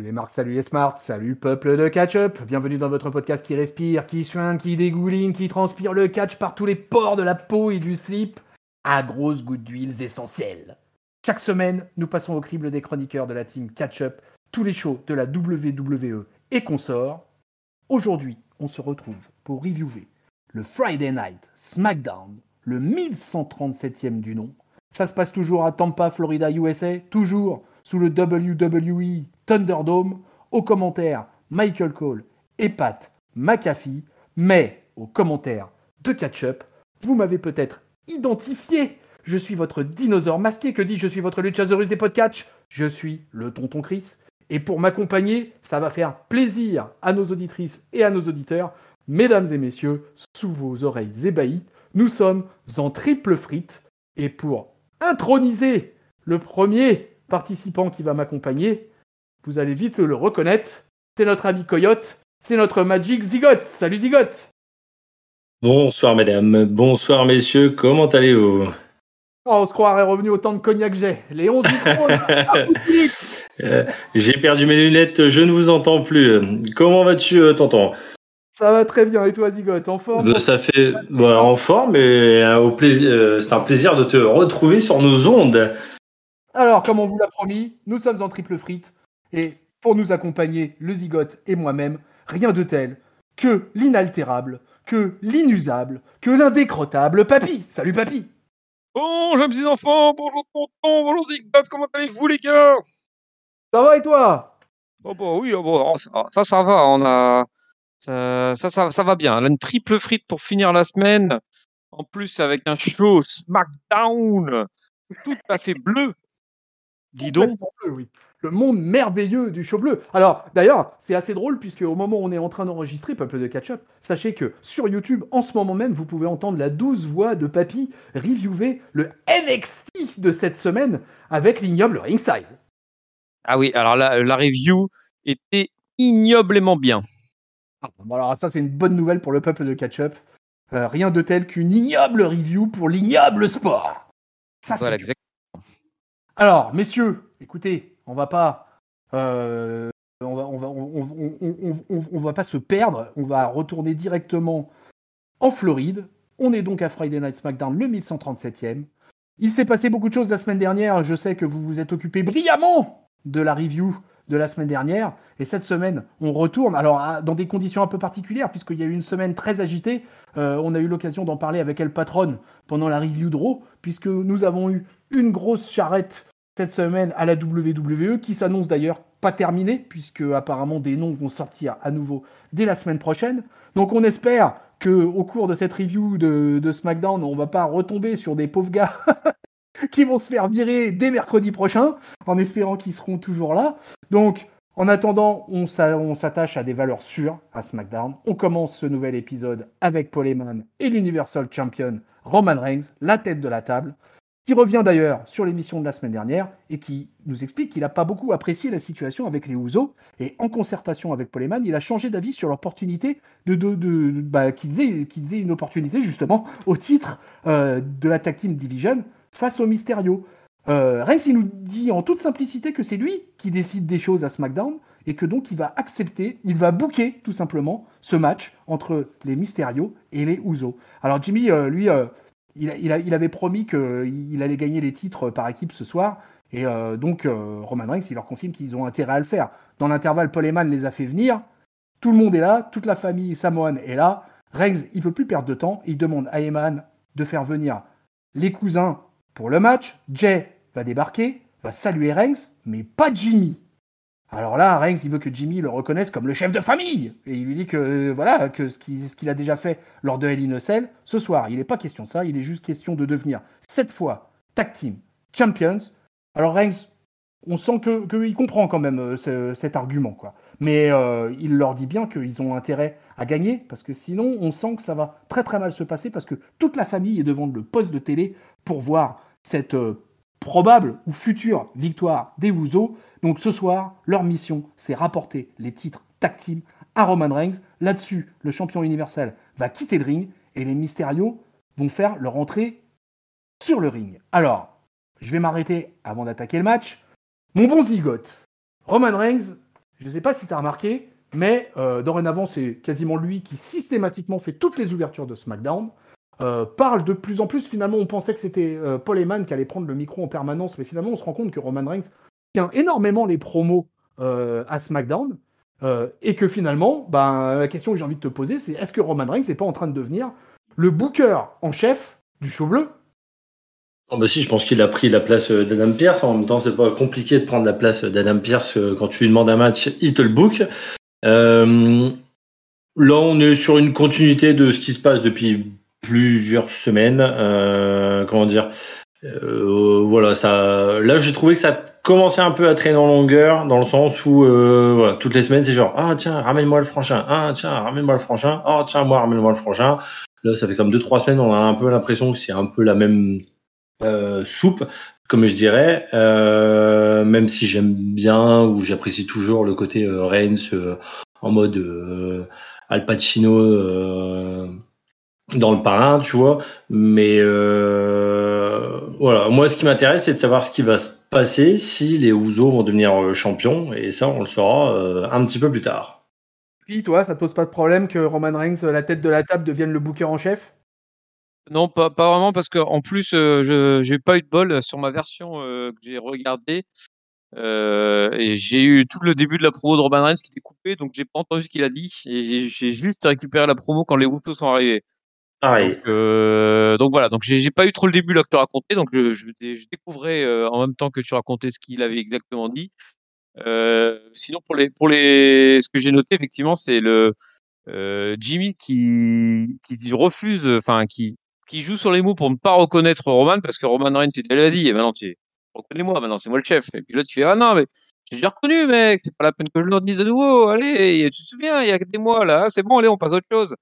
les Marc, salut les Smart, salut peuple de catch-up. Bienvenue dans votre podcast qui respire, qui suinte, qui dégouline, qui transpire le catch par tous les pores de la peau et du slip à grosses gouttes d'huiles essentielles. Chaque semaine, nous passons au crible des chroniqueurs de la team Catch-up, tous les shows de la WWE et consorts. Aujourd'hui, on se retrouve pour reviewer le Friday Night SmackDown, le 1137e du nom. Ça se passe toujours à Tampa, Florida, USA, toujours sous le WWE Thunderdome. Aux commentaires, Michael Cole et Pat McAfee. Mais aux commentaires de Catch-up, vous m'avez peut-être identifié. Je suis votre dinosaure masqué. Que dis-je? Je suis votre Luchasaurus des podcasts. Je suis le tonton Chris. Et pour m'accompagner, ça va faire plaisir à nos auditrices et à nos auditeurs. Mesdames et messieurs, sous vos oreilles ébahies, nous sommes en triple frite. Et pour introniser le premier participant qui va m'accompagner, vous allez vite le reconnaître, c'est notre ami Coyote, c'est notre Magic Zigote. Salut Zigote. Bonsoir mesdames, bonsoir messieurs, comment allez-vous? On se croirait revenu au temps de cognac que j'ai. Les 11 micros, J'ai perdu mes lunettes, je ne vous entends plus. Comment vas-tu, tonton? Ça va très bien, et toi Zigote, en forme? Ça fait en forme et au plaisir, c'est un plaisir de te retrouver sur nos ondes. Alors, comme on vous l'a promis, nous sommes en triple frite, et pour nous accompagner, le Zigote et moi-même, rien de tel que l'inaltérable, que l'inusable, que l'indécrottable Papy. Salut Papy. Bonjour petits enfants, bonjour tonton, bonjour Zigote, comment allez-vous les gars? Ça va et toi? Oh bah oui, ça va, on a ça va bien. Là, une triple frite pour finir la semaine. En plus avec un show SmackDown tout à fait bleu. Dis donc. Bleu, oui. Le monde merveilleux du show bleu. Alors, d'ailleurs, c'est assez drôle puisque au moment où on est en train d'enregistrer Peuple de Catch-up, sachez que sur YouTube, en ce moment même, vous pouvez entendre la douce voix de Papy reviewer le NXT de cette semaine avec l'ignoble Ringside. Ah oui, alors la review était ignoblement bien. Bon, alors ça, c'est une bonne nouvelle pour le Peuple de Catch-up. Rien de tel qu'une ignoble review pour l'ignoble sport. Ça, Voilà, c'est exactement. Alors, messieurs, écoutez, on va pas se perdre. On va retourner directement en Floride. On est donc à Friday Night SmackDown, le 1137e. Il s'est passé beaucoup de choses la semaine dernière. Je sais que vous vous êtes occupé brillamment de la review de la semaine dernière. Et cette semaine, on retourne, alors dans des conditions un peu particulières, puisqu'il y a eu une semaine très agitée. On a eu l'occasion d'en parler avec El Patron pendant la review de Raw, puisque nous avons eu une grosse charrette cette semaine à la WWE, qui s'annonce d'ailleurs pas terminée, puisque apparemment des noms vont sortir à nouveau dès la semaine prochaine. Donc on espère qu'au cours de cette review de SmackDown, on va pas retomber sur des pauvres gars qui vont se faire virer dès mercredi prochain, en espérant qu'ils seront toujours là. Donc, en attendant, on s'attache à des valeurs sûres à SmackDown. On commence ce nouvel épisode avec Paul Heyman et l'Universal Champion Roman Reigns, la tête de la table, qui revient d'ailleurs sur l'émission de la semaine dernière et qui nous explique qu'il n'a pas beaucoup apprécié la situation avec les Usos. Et en concertation avec Paul Heyman, il a changé d'avis sur l'opportunité qu'ils aient une opportunité justement au titre de la Tag Team Division face au Mysterio. Reigns, il nous dit en toute simplicité que c'est lui qui décide des choses à SmackDown et que donc il va accepter, il va booker tout simplement ce match entre les Mysterio et les Usos. Alors Jimmy, lui, il avait promis qu'il allait gagner les titres par équipe ce soir et donc Roman Reigns, il leur confirme qu'ils ont intérêt à le faire. Dans l'intervalle, Paul Heyman les a fait venir, tout le monde est là, toute la famille samoane est là. Reigns, il ne veut plus perdre de temps, il demande à Heyman de faire venir les cousins pour le match. Jay va débarquer, va saluer Reigns, mais pas Jimmy. Alors là, Reigns, il veut que Jimmy le reconnaisse comme le chef de famille. Et il lui dit que voilà, que ce qu'il a déjà fait lors de Hell in a Cell, ce soir, il n'est pas question de ça, il est juste question de devenir, cette fois, Tag Team Champions. Alors Reigns, on sent qu'il comprend quand même cet argument, quoi. Mais il leur dit bien qu'ils ont intérêt à gagner, parce que sinon, on sent que ça va très très mal se passer, parce que toute la famille est devant le poste de télé pour voir cette probable ou future victoire des Usos. Donc ce soir, leur mission, c'est rapporter les titres tag team à Roman Reigns. Là-dessus, le champion universel va quitter le ring et les Mysterio vont faire leur entrée sur le ring. Alors, je vais m'arrêter avant d'attaquer le match. Mon bon zigote, Roman Reigns, Je ne sais pas si tu as remarqué, mais dorénavant, c'est quasiment lui qui systématiquement fait toutes les ouvertures de SmackDown. Parle de plus en plus, finalement, on pensait que c'était Paul Heyman qui allait prendre le micro en permanence, mais finalement, on se rend compte que Roman Reigns tient énormément les promos à SmackDown, et que finalement, la question que j'ai envie de te poser, c'est est-ce que Roman Reigns n'est pas en train de devenir le booker en chef du show bleu? Oh bah si, je pense qu'il a pris la place d'Adam Pearce. En même temps, c'est pas compliqué de prendre la place d'Adam Pearce quand tu lui demandes un match, il te le book. Là, on est sur une continuité de ce qui se passe depuis plusieurs semaines. Comment dire voilà, ça. Là, j'ai trouvé que ça commençait un peu à traîner en longueur, dans le sens où voilà, toutes les semaines, c'est genre ah tiens, ramène-moi le franchin, ah tiens, ramène-moi le franchin, ah tiens, moi, ramène-moi le franchin. Là, ça fait comme 2-3 semaines, on a un peu l'impression que c'est un peu la même soupe, comme je dirais, même si j'aime bien ou j'apprécie toujours le côté Reigns en mode Al Pacino dans le parrain, tu vois. Mais voilà, moi ce qui m'intéresse, c'est de savoir ce qui va se passer si les Usos vont devenir champions, et ça, on le saura un petit peu plus tard. Puis toi, ça te pose pas de problème que Roman Reigns, la tête de la table, devienne le booker en chef? Non, pas vraiment, parce qu'en plus, je j'ai pas eu de bol sur ma version que j'ai regardée. Et j'ai eu tout le début de la promo de Roman Reigns qui était coupé, donc j'ai pas entendu ce qu'il a dit. Et j'ai juste récupéré la promo quand les Usos sont arrivés. Pareil. Donc voilà, donc j'ai pas eu trop le début là que tu racontais, donc je découvrais en même temps que tu racontais ce qu'il avait exactement dit. Sinon ce que j'ai noté effectivement, c'est le Jimmy qui refuse, enfin qui joue sur les mots pour ne pas reconnaître Roman, parce que Roman Reigns, tu dis allez, vas-y, et maintenant reconnais-moi, maintenant c'est moi le chef. Et puis là tu fais ah non mais j'ai déjà reconnu mec, c'est pas la peine que je le dise de nouveau. Allez, tu te souviens, il y a des mois là, c'est bon, allez, on passe à autre chose.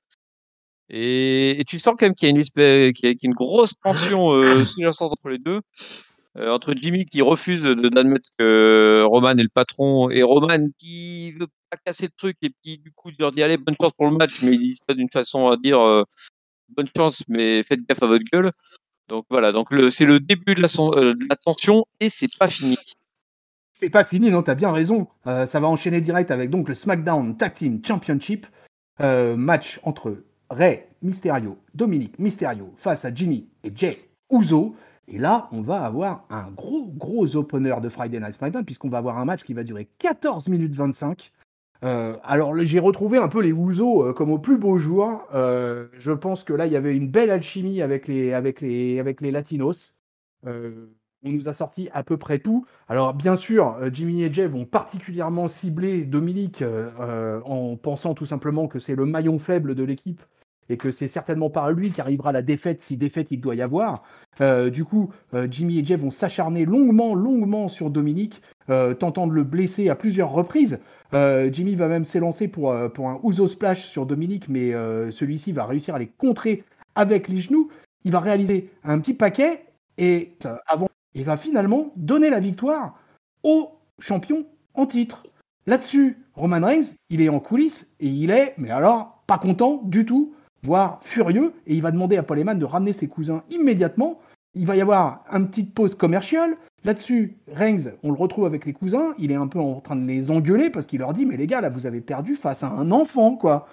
Et tu sens quand même qu'il y a qu'il y a une grosse tension sous-jacente entre les deux, entre Jimmy qui refuse d'admettre que Roman est le patron, et Roman qui veut pas casser le truc et qui du coup leur dit allez, bonne chance pour le match, mais il dit ça d'une façon à dire bonne chance mais faites gaffe à votre gueule. Donc voilà, donc c'est le début de la tension, et c'est pas fini. C'est pas fini, non, t'as bien raison. Ça va enchaîner direct avec donc le SmackDown Tag Team Championship. Match entre Rey Mysterio, Dominic Mysterio face à Jimmy et Jey Uso. Et là, on va avoir un gros opener de Friday Night SmackDown, puisqu'on va avoir un match qui va durer 14 minutes 25. Alors, j'ai retrouvé un peu les Usos comme au plus beau jour. Je pense que là, il y avait une belle alchimie avec les Latinos. Euh, on nous a sorti à peu près tout. Alors, bien sûr, Jimmy et Jey vont particulièrement cibler Dominique en pensant tout simplement que c'est le maillon faible de l'équipe et que c'est certainement par lui qu'arrivera la défaite, si défaite il doit y avoir. Du coup, Jimmy et Jey vont s'acharner longuement sur Dominique, tentant de le blesser à plusieurs reprises. Jimmy va même s'élancer pour un Uso Splash sur Dominique, mais celui-ci va réussir à les contrer avec les genoux. Il va réaliser un petit paquet et avant, il va finalement donner la victoire au champion en titre. Là-dessus, Roman Reigns, il est en coulisses et il est, mais alors, pas content du tout, voire furieux, et il va demander à Paul Heyman de ramener ses cousins immédiatement. Il va y avoir une petite pause commerciale. Là-dessus, Reigns, on le retrouve avec les cousins, il est un peu en train de les engueuler parce qu'il leur dit mais les gars, là, vous avez perdu face à un enfant, quoi.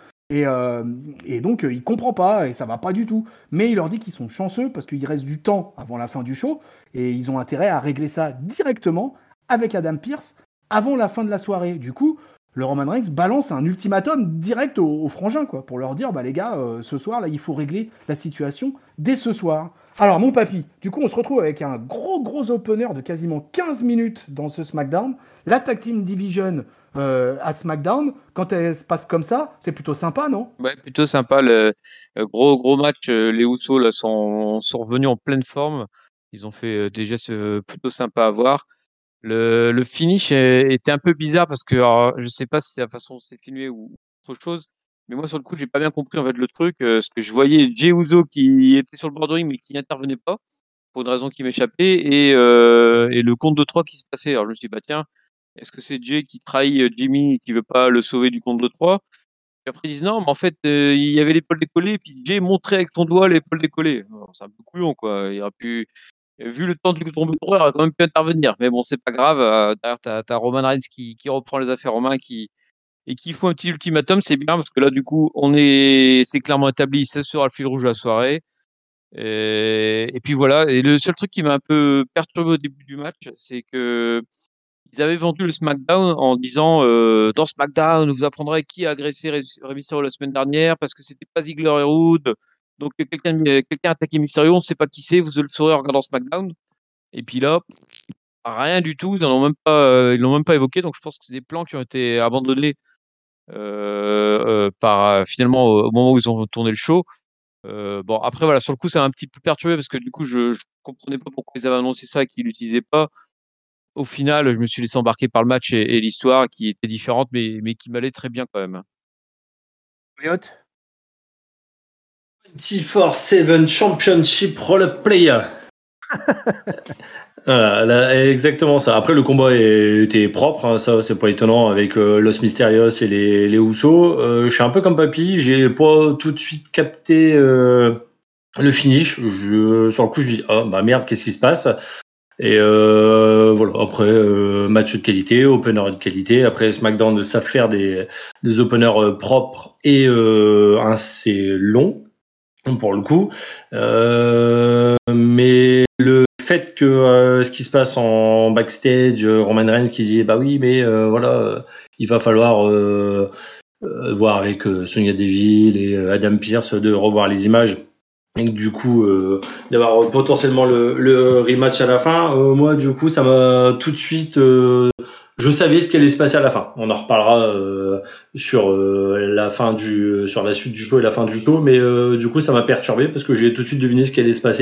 Et donc, il comprend pas et ça va pas du tout. Mais il leur dit qu'ils sont chanceux parce qu'il reste du temps avant la fin du show et ils ont intérêt à régler ça directement avec Adam Pearce avant la fin de la soirée. Du coup, le Roman Reigns balance un ultimatum direct aux frangins, quoi, pour leur dire, bah les gars, ce soir, là, il faut régler la situation dès ce soir. Alors, mon papy, du coup, on se retrouve avec un gros opener de quasiment 15 minutes dans ce SmackDown. La Tag Team Division à SmackDown, quand elle se passe comme ça, c'est plutôt sympa, non? Ouais, plutôt sympa. Le gros match. Les Usos là sont revenus en pleine forme. Ils ont fait des gestes plutôt sympas à voir. Le finish était un peu bizarre parce que alors, je sais pas si c'est la façon dont c'est filmé ou autre chose, mais moi sur le coup j'ai pas bien compris en fait le truc, parce que je voyais Jey Uso qui était sur le bord du ring mais qui n'intervenait pas pour une raison qui m'échappait, et le compte de 3 qui se passait. Alors je me suis dit bah tiens, est-ce que c'est Jey qui trahit Jimmy et qui veut pas le sauver du compte de 3? Puis après ils disent non mais en fait il y avait l'épaule décollée et puis Jey montrait avec son doigt l'épaule décollée. Alors, c'est un peu couillon quoi. Il aurait pu Et vu le temps du tombeur, il a quand même pu intervenir. Mais bon, c'est pas grave. Derrière, t'as Roman Reigns qui reprend les affaires en main et qui faut un petit ultimatum. C'est bien parce que là, du coup, c'est clairement établi. Ça sera le fil rouge de la soirée. Et puis voilà. Et le seul truc qui m'a un peu perturbé au début du match, c'est que ils avaient vendu le SmackDown en disant dans SmackDown, vous apprendrez qui a agressé Rey Mysterio la semaine dernière parce que c'était pas Ziggler et Roode. Donc quelqu'un a attaqué Mysterio, on ne sait pas qui c'est, vous le saurez en regardant SmackDown. Et puis là, rien du tout, ils l'ont même pas évoqué. Donc je pense que c'est des plans qui ont été abandonnés finalement au moment où ils ont tourné le show. Bon après voilà, sur le coup ça m'a un petit peu perturbé parce que du coup je comprenais pas pourquoi ils avaient annoncé ça et qu'ils l'utilisaient pas. Au final, je me suis laissé embarquer par le match et l'histoire qui était différente, mais qui m'allait très bien quand même. Elliot. T4-7 Championship Role Player. Voilà, là, exactement ça. Après, le combat était propre, hein, ça c'est pas étonnant avec Los Mysterios et les Usos. Je suis un peu comme Papy, j'ai pas tout de suite capté le finish. Sur le coup, je dis ah bah merde, qu'est-ce qui se passe? Et voilà. Après, match de qualité, opener de qualité. Après, SmackDown savent faire des openers propres et assez longs pour le coup. Mais le fait que ce qui se passe en backstage, Roman Reigns qui dit bah oui, mais voilà, il va falloir voir avec Sonya Deville et Adam Pearce de revoir les images. Et que, du coup, d'avoir potentiellement le rematch à la fin, moi, du coup, ça m'a tout de suite. Je savais ce qui allait se passer à la fin. On en reparlera sur sur la suite du show et la fin du show, mais du coup, ça m'a perturbé parce que j'ai tout de suite deviné ce qui allait se passer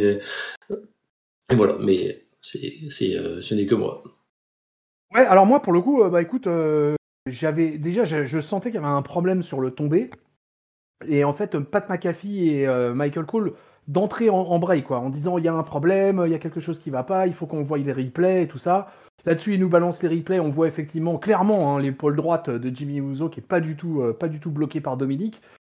et voilà. Mais ce n'est que moi. Ouais, alors moi, pour le coup, bah écoute, je sentais qu'il y avait un problème sur le tombé. Et en fait, Pat McAfee et Michael Cole d'entrer en break, quoi, en disant il y a un problème, il y a quelque chose qui va pas, il faut qu'on voie les replays et tout ça. Là-dessus, ils nous balancent les replays, on voit effectivement clairement l'épaule droite de Jimmy Uso qui est pas du tout bloquée par Dominique.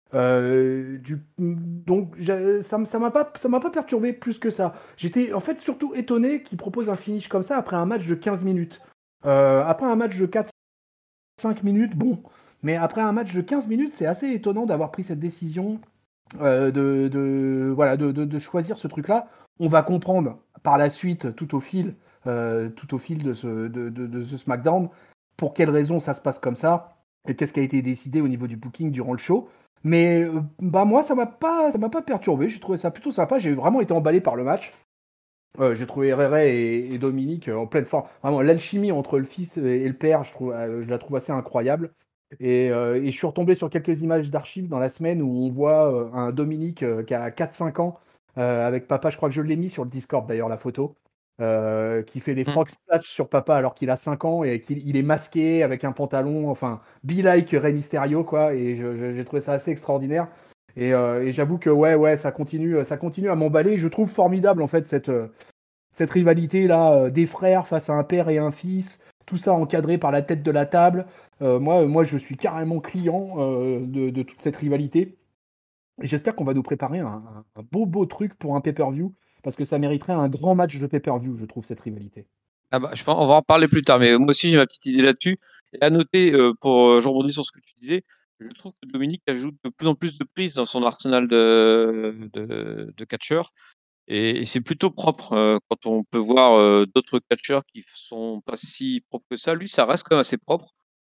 Donc ça m'a pas perturbé plus que ça. J'étais en fait surtout étonné qu'il propose un finish comme ça après un match de 15 minutes. Après un match de 4-5 minutes, bon. Mais après un match de 15 minutes, c'est assez étonnant d'avoir pris cette décision de choisir ce truc-là. On va comprendre par la suite, tout au fil de ce SmackDown, pour quelles raisons ça se passe comme ça et qu'est-ce qui a été décidé au niveau du booking durant le show. Mais bah moi, ça m'a pas perturbé. J'ai trouvé ça plutôt sympa. J'ai vraiment été emballé par le match. J'ai trouvé Rere et Dominique en pleine forme. Vraiment, l'alchimie entre le fils et le père, je la trouve assez incroyable. Et je suis retombé sur quelques images d'archives dans la semaine où on voit un Dominique qui a 4-5 ans avec papa. Je crois que je l'ai mis sur le Discord d'ailleurs, la photo. Qui fait des frog splash sur papa alors qu'il a 5 ans et qu'il est masqué avec un pantalon, enfin, be like Rey Mysterio, quoi. Et j'ai trouvé ça assez extraordinaire. Et j'avoue que ouais, ça continue à m'emballer. Je trouve formidable en fait cette rivalité là des frères face à un père et un fils, tout ça encadré par la tête de la table. Moi, je suis carrément client de toute cette rivalité. Et j'espère qu'on va nous préparer un beau truc pour un pay-per-view, parce que ça mériterait un grand match de pay-per-view, je trouve, cette rivalité. Ah bah, je pense, on va en parler plus tard, mais moi aussi j'ai ma petite idée là-dessus. Et à noter, je rebondis sur ce que tu disais, je trouve que Dominique ajoute de plus en plus de prises dans son arsenal de catcheurs. Et c'est plutôt propre quand on peut voir d'autres catcheurs qui sont pas si propres que ça. Lui, ça reste quand même assez propre.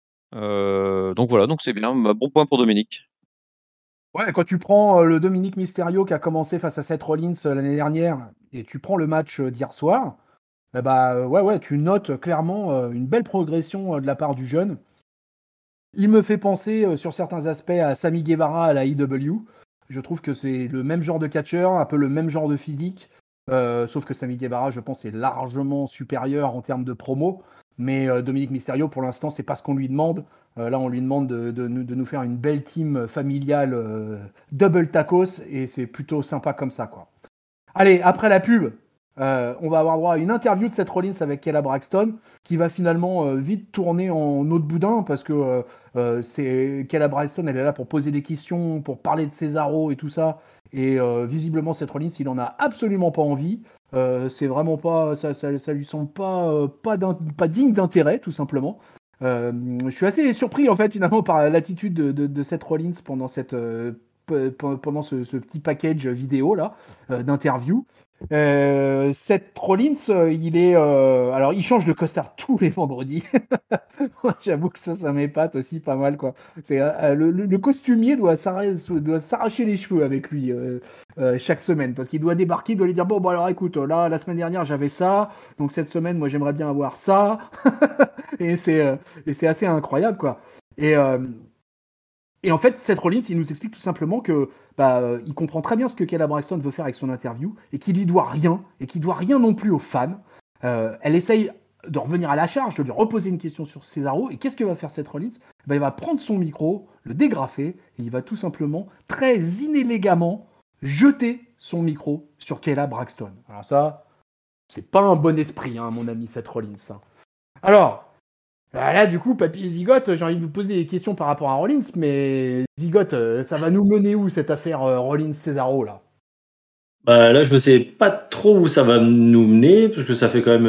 Donc voilà, donc c'est bien. Bon point pour Dominique. Ouais, quand tu prends le Dominique Mysterio qui a commencé face à Seth Rollins l'année dernière, et tu prends le match d'hier soir, ouais, tu notes clairement une belle progression de la part du jeune. Il me fait penser sur certains aspects à Sammy Guevara à la IW. Je trouve que c'est le même genre de catcheur, un peu le même genre de physique, sauf que Sammy Guevara, je pense, est largement supérieur en termes de promo. Mais Dominique Mysterio, pour l'instant, c'est pas ce qu'on lui demande. Là, on lui demande de nous faire une belle team familiale double tacos, et c'est plutôt sympa comme ça, quoi. Allez, après la pub, on va avoir droit à une interview de Seth Rollins avec Kayla Braxton, qui va finalement vite tourner en eau de boudin, parce que c'est Kayla Braxton, elle est là pour poser des questions, pour parler de Cesaro et tout ça. Et visiblement, Seth Rollins, il en a absolument pas envie. C'est vraiment pas, ça lui semble pas digne d'intérêt, tout simplement. Je suis assez surpris en fait finalement par l'attitude de Seth Rollins pendant pendant ce petit package vidéo là d'interview. Seth Rollins, alors il change de costard tous les vendredis. J'avoue que ça m'épate aussi pas mal quoi. Le costumier doit s'arracher les cheveux avec lui chaque semaine parce qu'il doit débarquer, il doit lui dire bon alors écoute là la semaine dernière j'avais ça, donc cette semaine moi j'aimerais bien avoir ça. et c'est assez incroyable quoi. Et, euh, et en fait, Seth Rollins, il nous explique tout simplement que il comprend très bien ce que Kayla Braxton veut faire avec son interview et qu'il lui doit rien et qu'il doit rien non plus aux fans. Elle essaye de revenir à la charge, de lui reposer une question sur Cesaro. Et qu'est-ce que va faire Seth Rollins? Il va prendre son micro, le dégrafer et il va tout simplement, très inélégamment, jeter son micro sur Kayla Braxton. Alors ça, c'est pas un bon esprit, hein, mon ami Seth Rollins. Hein. Alors, là, du coup, Papy et Zigote, j'ai envie de vous poser des questions par rapport à Rollins, mais Zigote, ça va nous mener où cette affaire Rollins-Cesaro là? Bah, là, je ne sais pas trop où ça va nous mener, parce que ça fait quand même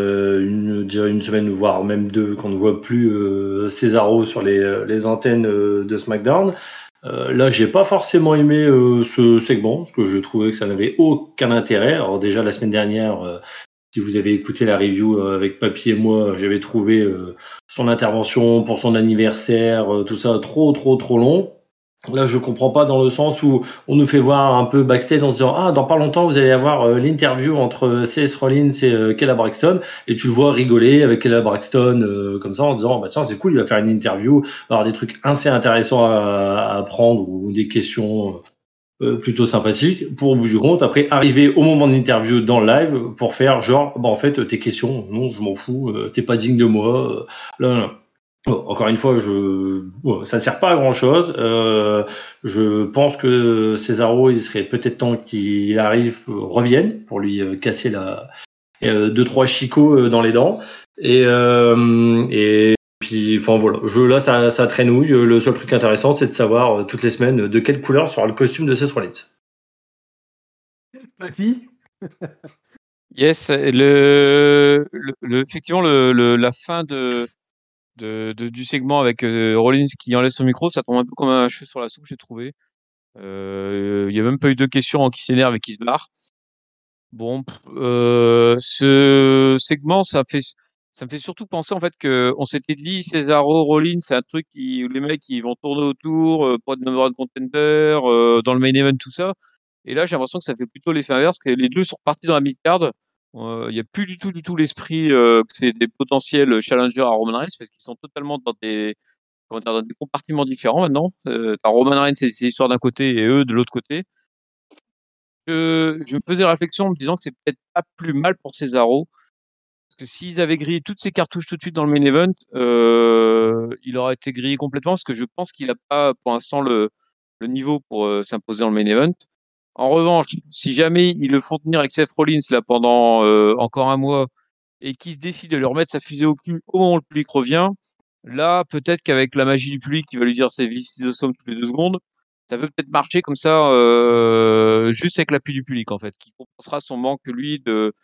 une semaine, voire même deux, qu'on ne voit plus Cesaro sur les antennes de SmackDown. Là, j'ai pas forcément aimé ce segment, parce que je trouvais que ça n'avait aucun intérêt. Alors déjà, la semaine dernière, si vous avez écouté la review avec Papy et moi, j'avais trouvé son intervention pour son anniversaire, tout ça trop long. Là, je comprends pas dans le sens où on nous fait voir un peu backstage en se disant dans pas longtemps vous allez avoir l'interview entre CS Rollins et Kayla Braxton, et tu le vois rigoler avec Kayla Braxton comme ça en disant tiens c'est cool, il va faire une interview, il va avoir des trucs assez intéressants à apprendre ou des questions plutôt sympathiques, pour au bout du compte après arriver au moment de l'interview dans le live pour faire genre en fait tes questions non je m'en fous, t'es pas digne de moi, là. Encore une fois, ça ne sert pas à grand chose. Je pense que Cesaro, il serait peut-être temps qu'il arrive, revienne pour lui casser deux trois chicots dans les dents. Et puis, enfin voilà. Là, ça traînouille. Le seul truc intéressant, c'est de savoir toutes les semaines de quelle couleur sera le costume de Seth Rollins. Papy? Yes, effectivement, la fin du segment avec Rollins qui enlève son micro, ça tombe un peu comme un cheveu sur la soupe, j'ai trouvé. Il n'y a même pas eu deux questions qui s'énerve et qui se barre. Bon, ce segment, ça me fait surtout penser en fait que on s'était dit Cesaro, Rollins, c'est un truc où les mecs ils vont tourner autour pour être number one contender dans le main event, tout ça. Et là, j'ai l'impression que ça fait plutôt l'effet inverse, que les deux sont repartis dans la mid-card. Il n'y a plus du tout l'esprit que c'est des potentiels challengers à Roman Reigns, parce qu'ils sont totalement dans des compartiments différents maintenant. T'as Roman Reigns et ses histoires d'un côté et eux de l'autre côté. Je me faisais réflexion en me disant que c'est peut-être pas plus mal pour Cesaro, parce que s'ils avaient grillé toutes ces cartouches tout de suite dans le main event, il aurait été grillé complètement, parce que je pense qu'il n'a pas pour l'instant le niveau pour s'imposer dans le main event. En revanche, si jamais ils le font tenir avec Seth Rollins là pendant encore un mois, et qu'il se décide de lui remettre sa fusée au cul au moment où le public revient, là, peut-être qu'avec la magie du public qui va lui dire c'est This is awesome toutes les 2 secondes, ça peut peut-être marcher comme ça, juste avec l'appui du public, en fait, qui compensera son manque, lui,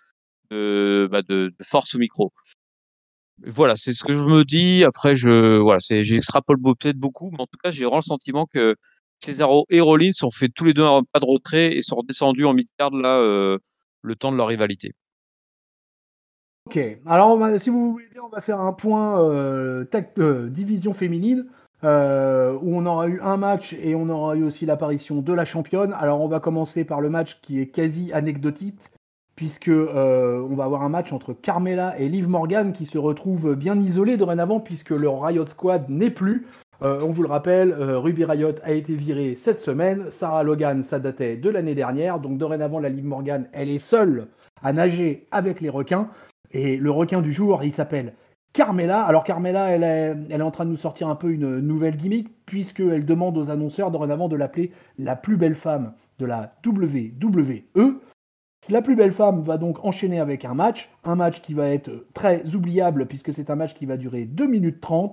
de force au micro. Voilà, c'est ce que je me dis. Après, j'extrapole peut-être beaucoup, mais en tout cas, j'ai vraiment le sentiment que Cesaro et Rollins ont fait tous les deux un pas de retrait et sont redescendus en mid-card, là, le temps de leur rivalité. Ok, alors si vous voulez bien, on va faire un point division féminine, où on aura eu un match et on aura eu aussi l'apparition de la championne. Alors on va commencer par le match qui est quasi anecdotique, puisque on va avoir un match entre Carmella et Liv Morgan qui se retrouvent bien isolés dorénavant, puisque le Riot Squad n'est plus. On vous le rappelle, Ruby Riot a été virée cette semaine, Sarah Logan, ça datait de l'année dernière, donc dorénavant la Liv Morgan, elle est seule à nager avec les requins. Et le requin du jour, il s'appelle Carmella. Alors Carmella, elle est en train de nous sortir un peu une nouvelle gimmick, puisqu'elle demande aux annonceurs dorénavant de l'appeler la plus belle femme de la WWE. La plus belle femme va donc enchaîner avec un match qui va être très oubliable, puisque c'est un match qui va durer 2 minutes 30.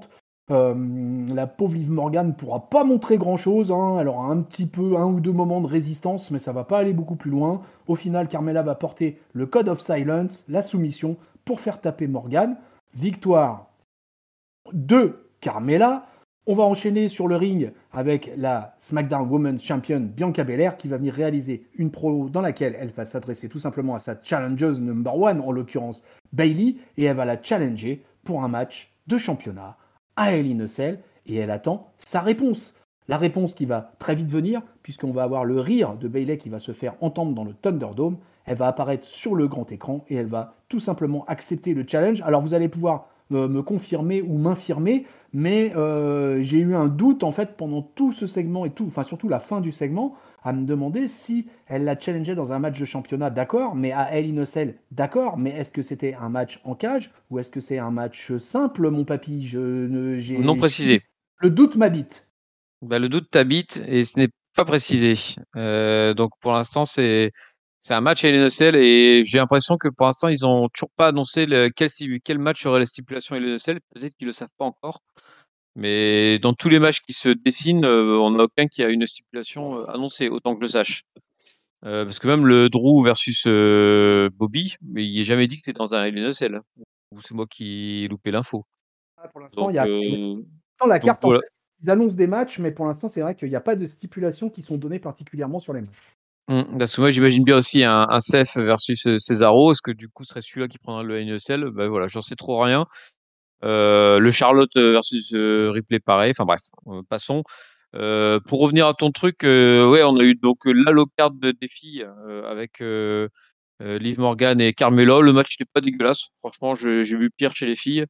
La pauvre Liv Morgan ne pourra pas montrer grand-chose, hein. Elle aura un petit peu, 1 ou 2 moments de résistance, mais ça va pas aller beaucoup plus loin. Au final, Carmella va porter le Code of Silence, la soumission, pour faire taper Morgan. Victoire de Carmella. On va enchaîner sur le ring avec la SmackDown Women's Champion Bianca Belair qui va venir réaliser une promo dans laquelle elle va s'adresser tout simplement à sa challengeuse number 1, en l'occurrence Bayley, et elle va la challenger pour un match de championnat à Hell in a Cell, et elle attend sa réponse. La réponse qui va très vite venir, puisqu'on va avoir le rire de Bayley qui va se faire entendre dans le Thunderdome. Elle va apparaître sur le grand écran et elle va tout simplement accepter le challenge. Alors vous allez pouvoir me confirmer ou m'infirmer, mais j'ai eu un doute en fait pendant tout ce segment et tout, enfin surtout la fin du segment, à me demander si elle la challengeait dans un match de championnat, d'accord, mais à Hell in a Cell, d'accord, mais est-ce que c'était un match en cage ou est-ce que c'est un match simple, mon papy? Non précisé. Le doute m'habite. Bah, le doute t'habite et ce n'est pas précisé. Donc pour l'instant, c'est un match à LNSL et j'ai l'impression que pour l'instant, ils n'ont toujours pas annoncé quel match serait la stipulation à LNSL. Peut-être qu'ils ne le savent pas encore. Mais dans tous les matchs qui se dessinent, on n'a aucun qui a une stipulation annoncée, autant que je sache. Parce que même le Drew versus Bobby, mais il n'est jamais dit que c'est dans un LNSL. Ou c'est moi qui ai loupé l'info. Pour l'instant, Donc, il y a dans la carte, voilà. en fait, ils annoncent des matchs, mais pour l'instant, c'est vrai qu'il n'y a pas de stipulations qui sont données particulièrement sur les matchs. Parce que moi, j'imagine bien aussi un Seth versus Cesaro. Est-ce que du coup, ce serait celui-là qui prendra le NESL? Ben voilà, j'en sais trop rien. Le Charlotte versus Ripley, pareil. Enfin bref, passons. Pour revenir à ton truc, ouais, on a eu donc la low card des filles avec Liv Morgan et Carmella. Le match n'était pas dégueulasse. Franchement, j'ai vu pire chez les filles.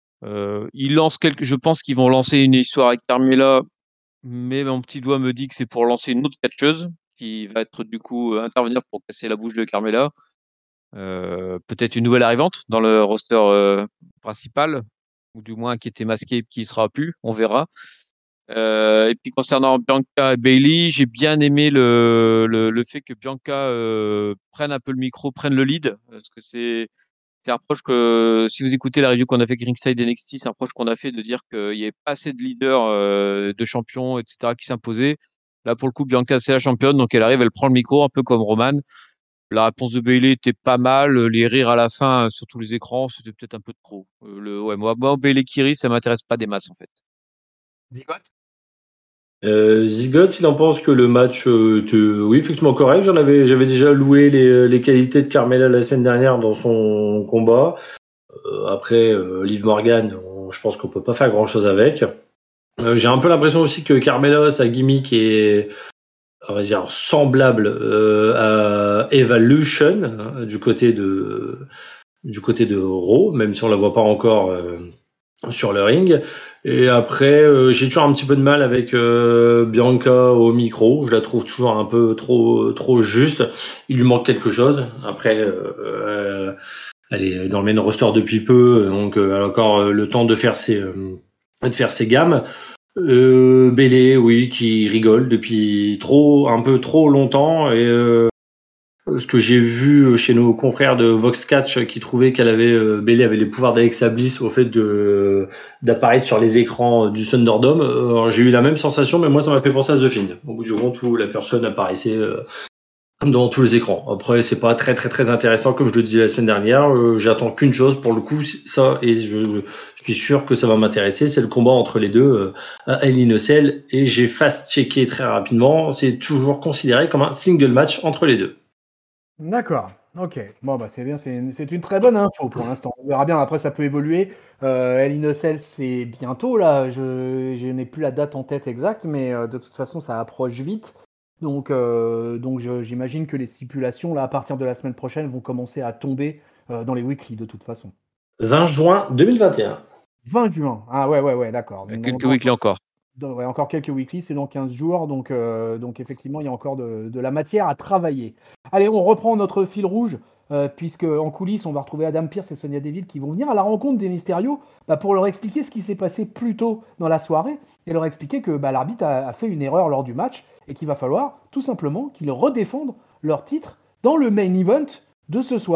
Je pense qu'ils vont lancer une histoire avec Carmella, mais mon petit doigt me dit que c'est pour lancer une autre catcheuse qui va être du coup intervenir pour casser la bouche de Carmella. Peut-être une nouvelle arrivante dans le roster principal, ou du moins qui était masqué et qui ne sera plus, on verra. Et puis concernant Bianca et Bayley, j'ai bien aimé le fait que Bianca prenne un peu le micro, prenne le lead, parce que c'est un approche que, si vous écoutez la review qu'on a fait avec Ringside NXT, c'est un approche qu'on a fait de dire qu'il n'y avait pas assez de leaders, de champions, etc., qui s'imposaient. Là, pour le coup, Bianca, c'est la championne, donc elle arrive, elle prend le micro, un peu comme Roman. La réponse de Bayley était pas mal. Les rires à la fin, sur tous les écrans, c'était peut-être un peu trop. Moi, Bayley qui rit, ça m'intéresse pas des masses, en fait. Zigote. Zigote, il en pense que le match était, oui, effectivement correct. J'avais déjà loué les qualités de Carmella la semaine dernière dans son combat. Après, Liv Morgan, je pense qu'on peut pas faire grand chose avec. J'ai un peu l'impression aussi que Carmella, sa gimmick est, on va dire, semblable à Evolution, hein, du côté de Raw, même si on la voit pas encore sur le ring. Et après, j'ai toujours un petit peu de mal avec Bianca au micro. Je la trouve toujours un peu trop juste. Il lui manque quelque chose. Après, elle est dans le main roster depuis peu, donc elle a encore le temps de faire ses gammes. Bayley, oui, qui rigole depuis un peu trop longtemps. Et ce que j'ai vu chez nos confrères de Vox Catch qui trouvaient Bayley avait les pouvoirs d'Alexa Bliss au fait d'apparaître sur les écrans du Thunderdome. Alors, j'ai eu la même sensation, mais moi ça m'a fait penser à The Fiend. Au bout du compte où la personne apparaissait dans tous les écrans. Après, c'est pas très très très intéressant comme je le disais la semaine dernière. J'attends qu'une chose pour le coup, ça, et je suis sûr que ça va m'intéresser, c'est le combat entre les deux à Hell in a Cell, et j'ai fast-checké très rapidement. C'est toujours considéré comme un single match entre les deux. D'accord. Ok. Bon, bah c'est bien. C'est une très bonne info pour l'instant. On verra bien. Après, ça peut évoluer. Hell in a Cell, c'est bientôt là. Je n'ai plus la date en tête exacte, mais de toute façon, ça approche vite. Donc j'imagine que les stipulations là, à partir de la semaine prochaine, vont commencer à tomber dans les weekly de toute façon. 20 juin 2021. 20 juin. Ah ouais, d'accord. Il y a quelques weekly encore. Ouais, encore quelques weekly, c'est dans 15 jours, donc effectivement, il y a encore de la matière à travailler. Allez, on reprend notre fil rouge, puisque en coulisses, on va retrouver Adam Pearce et Sonya Deville qui vont venir à la rencontre des Mysterio pour leur expliquer ce qui s'est passé plus tôt dans la soirée, et leur expliquer que l'arbitre a fait une erreur lors du match, et qu'il va falloir tout simplement qu'ils redéfendent leur titre dans le main event de ce soir.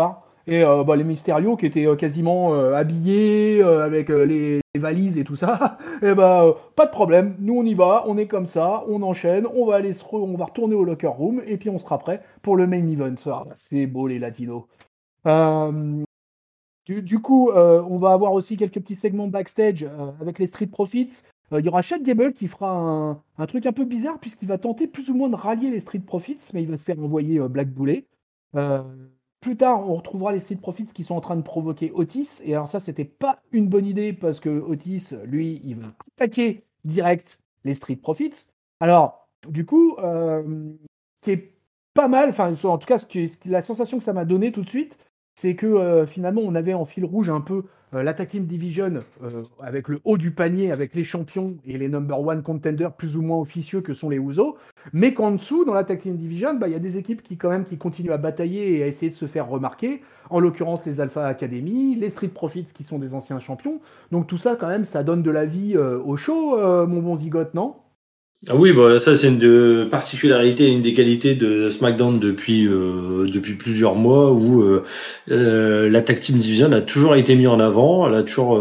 Et les Mysterio qui étaient quasiment habillés avec les valises et tout ça, et pas de problème, nous on y va, on est comme ça, on enchaîne, on va retourner au locker room et puis on sera prêt pour le main event. Ah, c'est beau les latinos. Euh, du coup, on va avoir aussi quelques petits segments backstage avec les Street Profits. Il y aura Chad Gable qui fera un truc un peu bizarre puisqu'il va tenter plus ou moins de rallier les Street Profits, mais il va se faire envoyer Black Bullet. Euh, Plus tard, on retrouvera les Street Profits qui sont en train de provoquer Otis. Et alors ça, c'était pas une bonne idée parce que Otis, lui, il va attaquer direct les Street Profits. Alors, du coup, qui est pas mal, enfin, en tout cas, la sensation que ça m'a donné tout de suite, c'est que finalement, on avait en fil rouge un peu la Tag Team Division avec le haut du panier, avec les champions et les number one contenders plus ou moins officieux que sont les Usos, mais qu'en dessous, dans la Tag Team Division, il y a des équipes qui continuent à batailler et à essayer de se faire remarquer, en l'occurrence les Alpha Academy, les Street Profits qui sont des anciens champions, donc tout ça quand même, ça donne de la vie au show, mon bon zigote, non? Ah oui, ça c'est une particularité, une des qualités de SmackDown depuis plusieurs mois où la Tag Team Division a toujours été mise en avant, elle a toujours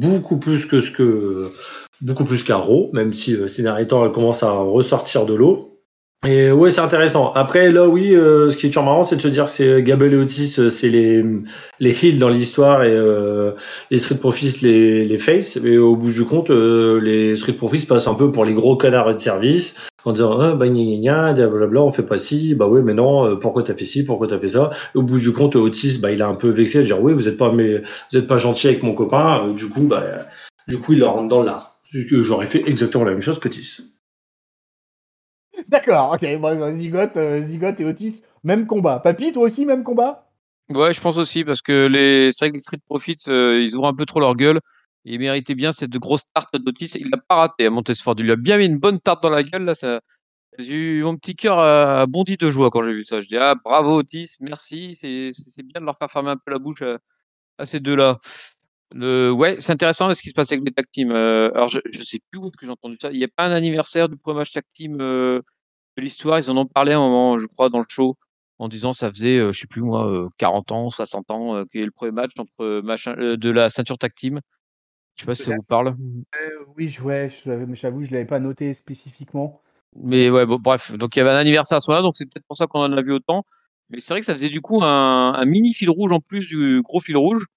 beaucoup plus qu'à Raw, même si ces derniers temps elle commence à ressortir de l'eau. Et ouais, c'est intéressant. Après, là, oui, ce qui est toujours marrant, c'est de se dire que c'est Gable et Otis, c'est les heels dans l'histoire et les Street Profits, les face. Mais au bout du compte, les Street Profits passent un peu pour les gros canards de service en disant, ah, bah, gna, blablabla, on fait pas ci, bah ouais, mais non, pourquoi t'as fait ci, pourquoi t'as fait ça? Et au bout du compte, Otis, bah, il a un peu vexé de dire, oui, vous êtes pas gentil avec mon copain. Du coup, il le rentre dans l'art. J'aurais fait exactement la même chose qu'Otis. D'accord, ok, Zigote et Otis, même combat. Papy, toi aussi, même combat? Ouais, je pense aussi, parce que c'est vrai que les Street Profits, ils ouvrent un peu trop leur gueule. Ils méritaient bien cette grosse tarte d'Otis. Il l'a pas raté à Montesford. Il lui a bien mis une bonne tarte dans la gueule. Là, mon petit cœur a bondi de joie quand j'ai vu ça. Je dis, ah, bravo Otis, merci. C'est bien de leur faire fermer un peu la bouche à ces deux-là. Ouais, c'est intéressant là, ce qui se passe avec les tag teams. Alors, je sais plus où est-ce que j'ai entendu ça. Il n'y a pas un anniversaire du premier match tag team de l'histoire. Ils en ont parlé à un moment, je crois, dans le show, en disant ça faisait, je sais plus moi, 40 ans, 60 ans, qu'il y ait le premier match entre de la ceinture tag team. Je sais pas si ça vous parle. Oui, mais j'avoue, je l'avais pas noté spécifiquement. Mais Mais ouais, bon, bref. Donc il y avait un anniversaire à ce moment-là, donc c'est peut-être pour ça qu'on en a vu autant. Mais c'est vrai que ça faisait du coup un mini fil rouge en plus du gros fil rouge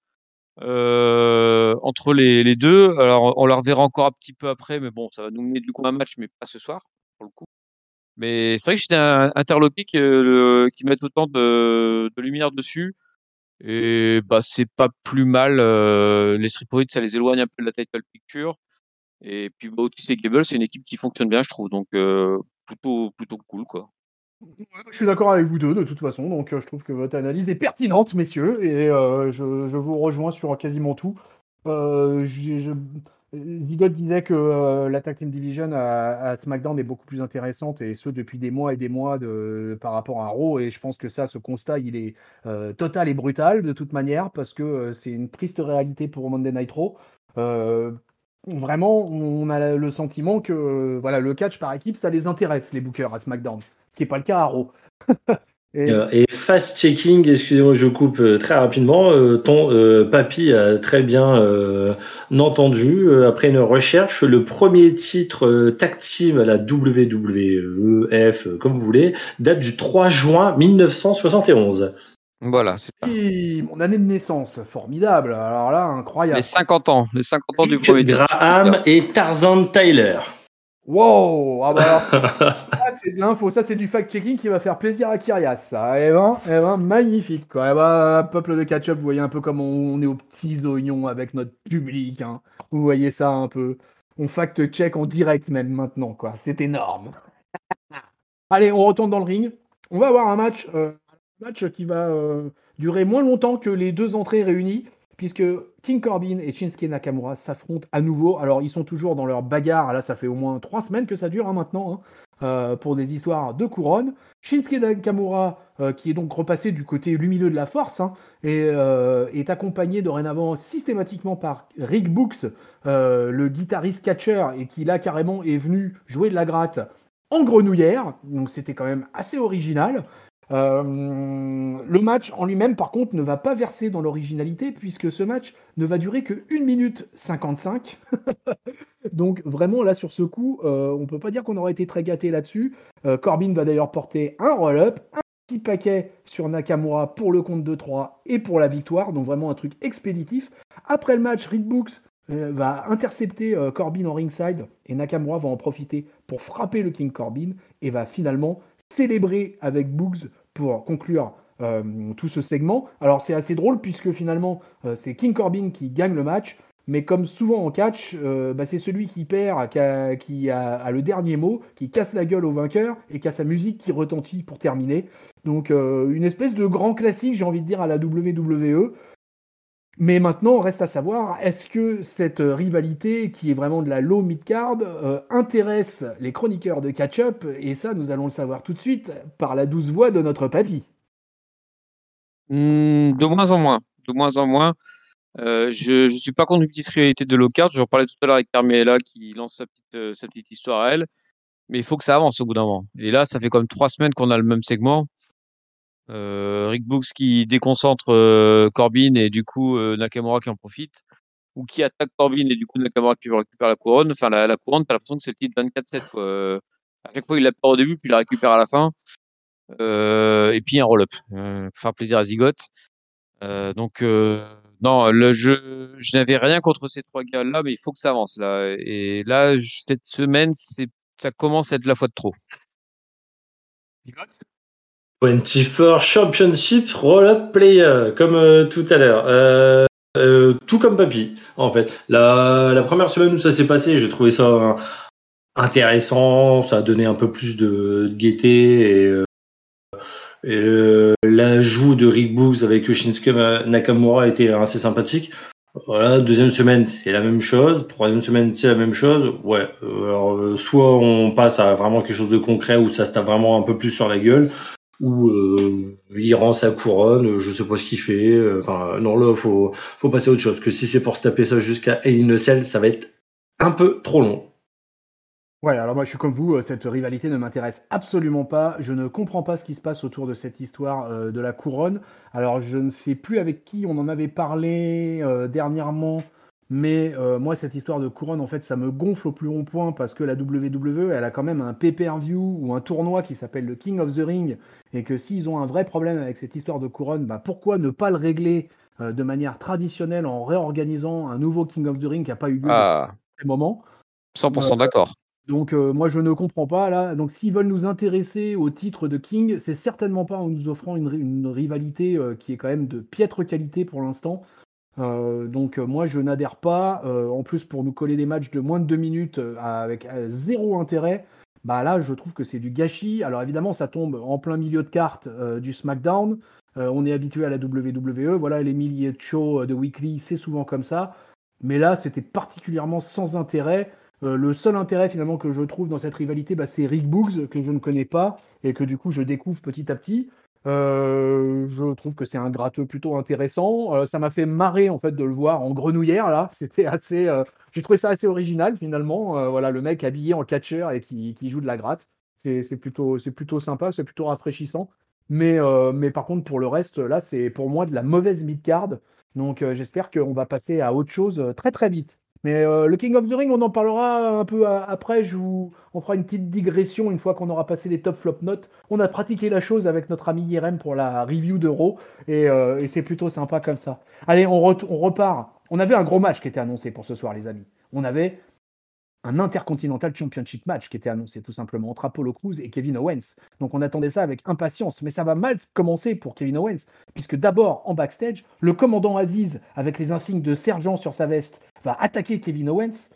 entre les deux. Alors on la reverra encore un petit peu après, mais bon, ça va nous mener du coup à un match, mais pas ce soir, pour le coup. Mais c'est vrai que j'étais interloqué qu'ils mettent autant de lumière dessus. Et bah, c'est pas plus mal. Les Street Profits, ça les éloigne un peu de la title picture. Et puis bah, Otis et Gable, c'est une équipe qui fonctionne bien, je trouve. Donc plutôt cool, quoi. je suis d'accord avec vous deux, de toute façon. Donc, je trouve que votre analyse est pertinente, messieurs, et je vous rejoins sur quasiment tout. Zigot disait que la Tag Team Division à SmackDown est beaucoup plus intéressante, et ce depuis des mois et des mois par rapport à Raw. Et je pense que ce constat, il est total et brutal de toute manière, parce que c'est une triste réalité pour Monday Night Raw. Euh, Vraiment, on a le sentiment que voilà, le catch par équipe, ça les intéresse, les bookers à SmackDown. Ce qui n'est pas le cas à Raw. Et Et fast-checking, excusez-moi, je coupe très rapidement. Ton papy a très bien entendu. Après une recherche, le premier titre tag team à la WWEF, comme vous voulez, date du 3 juin 1971. Voilà, c'est ça. puis, mon année de naissance, formidable. Alors là, Les incroyable. 50 ans. Les 50 ans du Rick premier titre. Graham et Tarzan Tyler. Wow! Ah bah alors, ça, c'est de l'info, ça c'est du fact-checking qui va faire plaisir à Kyrias, ça. Magnifique, quoi. Eh ben, peuple de catch-up, vous voyez un peu comme on est aux petits oignons avec notre public, hein. Vous voyez ça un peu. On fact-check en direct même maintenant, quoi. C'est énorme. Allez, on retourne dans le ring. On va avoir un match qui va durer moins longtemps que les deux entrées réunies, puisque King Corbin et Shinsuke Nakamura s'affrontent à nouveau. Alors, ils sont toujours dans leur bagarre. Là, ça fait au moins 3 semaines que ça dure maintenant, hein, pour des histoires de couronne. Shinsuke Nakamura, qui est donc repassé du côté lumineux de la force, hein, est accompagné dorénavant systématiquement par Rick Books, le guitariste catcheur, et qui là carrément est venu jouer de la gratte en grenouillère, donc c'était quand même assez original. Le match en lui-même, par contre, ne va pas verser dans l'originalité puisque ce match ne va durer que 1 minute 55. Donc vraiment, là, sur ce coup, on peut pas dire qu'on aurait été très gâté là-dessus. Corbin va d'ailleurs porter un roll-up, un petit paquet sur Nakamura pour le compte de 3 et pour la victoire. Donc vraiment un truc expéditif. Après le match, Rick Books va intercepter Corbin en ringside et Nakamura va en profiter pour frapper le King Corbin et va finalement célébrer avec Boogs pour conclure tout ce segment. Alors c'est assez drôle puisque finalement c'est King Corbin qui gagne le match, mais comme souvent en catch, c'est celui qui perd qui a le dernier mot, qui casse la gueule au vainqueur et qui a sa musique qui retentit pour terminer. Donc une espèce de grand classique, j'ai envie de dire, à la WWE. Mais maintenant, reste à savoir, est-ce que cette rivalité, qui est vraiment de la low mid-card, intéresse les chroniqueurs de catch-up? Et ça, nous allons le savoir tout de suite par la douce voix de notre papy. De moins en moins. De moins en moins. Je ne suis pas contre une petite rivalité de low card. J'en parlais tout à l'heure avec Carmela qui lance sa petite histoire à elle. Mais il faut que ça avance au bout d'un moment. Et là, ça fait comme 3 semaines qu'on a le même segment. Rick Books qui déconcentre Corbin et du coup Nakamura qui en profite. Ou qui attaque Corbin et du coup Nakamura qui récupère la couronne. Enfin, la couronne, t'as l'impression que c'est le titre 24-7, quoi. À chaque fois, il la perd au début, puis il la récupère à la fin. Et puis un roll-up. Pour faire plaisir à Zigote. Non, je n'avais rien contre ces 3 gars-là, mais il faut que ça avance là. Et là, cette semaine, ça commence à être la fois de trop. 24 Championship Roll-Up Player, comme tout à l'heure. Tout comme Papy, en fait. La première semaine où ça s'est passé, j'ai trouvé ça intéressant, ça a donné un peu plus de gaieté et l'ajout de Rick Boogs avec Shinsuke Nakamura était assez sympathique. Voilà, deuxième semaine, c'est la même chose. Troisième semaine, c'est la même chose. Ouais, alors, soit on passe à vraiment quelque chose de concret où ça se tape vraiment un peu plus sur la gueule, ou il rend sa couronne, je sais pas ce qu'il fait. Enfin, non, là, faut passer à autre chose. Parce que si c'est pour se taper ça jusqu'à Hell in a Cell, ça va être un peu trop long. Ouais, alors moi je suis comme vous, cette rivalité ne m'intéresse absolument pas. Je ne comprends pas ce qui se passe autour de cette histoire de la couronne. Alors je ne sais plus avec qui on en avait parlé dernièrement, mais moi cette histoire de couronne, en fait, ça me gonfle au plus long point parce que la WWE, elle a quand même un pay-per-view ou un tournoi qui s'appelle le King of the Ring, et que s'ils ont un vrai problème avec cette histoire de couronne, bah pourquoi ne pas le régler de manière traditionnelle en réorganisant un nouveau King of the Ring qui n'a pas eu lieu depuis Ah, un moment. 100% d'accord. Donc moi je ne comprends pas là. Donc s'ils veulent nous intéresser au titre de King, c'est certainement pas en nous offrant une rivalité qui est quand même de piètre qualité pour l'instant. Donc moi je n'adhère pas. En plus pour nous coller des matchs de moins de 2 minutes avec zéro intérêt, bah là je trouve que c'est du gâchis. Alors évidemment ça tombe en plein milieu de carte du SmackDown. On est habitué à la WWE. Voilà, les milliers de shows de Weekly, c'est souvent comme ça. Mais là c'était particulièrement sans intérêt. Le seul intérêt finalement que je trouve dans cette rivalité, bah, c'est Rick Boogs, que je ne connais pas et que du coup je découvre petit à petit. Je trouve que c'est un gratteux plutôt intéressant. Ça m'a fait marrer en fait de le voir en grenouillère là. C'était assez. J'ai trouvé ça assez original finalement. Voilà, le mec habillé en catcheur et qui joue de la gratte. C'est plutôt sympa, c'est plutôt rafraîchissant. Mais par contre pour le reste, là c'est pour moi de la mauvaise mid-card. Donc j'espère qu'on va passer à autre chose très très vite. Mais le King of the Ring, on en parlera un peu après. On fera une petite digression une fois qu'on aura passé les top flop notes. On a pratiqué la chose avec notre ami IRM pour la review d'Euro et c'est plutôt sympa comme ça. Allez, on repart. On avait un gros match qui était annoncé pour ce soir, les amis. On avait un Intercontinental Championship match qui était annoncé tout simplement entre Apollo Crews et Kevin Owens. Donc on attendait ça avec impatience, mais ça va mal commencer pour Kevin Owens, puisque d'abord en backstage, le commandant Aziz, avec les insignes de sergent sur sa veste, va attaquer Kevin Owens,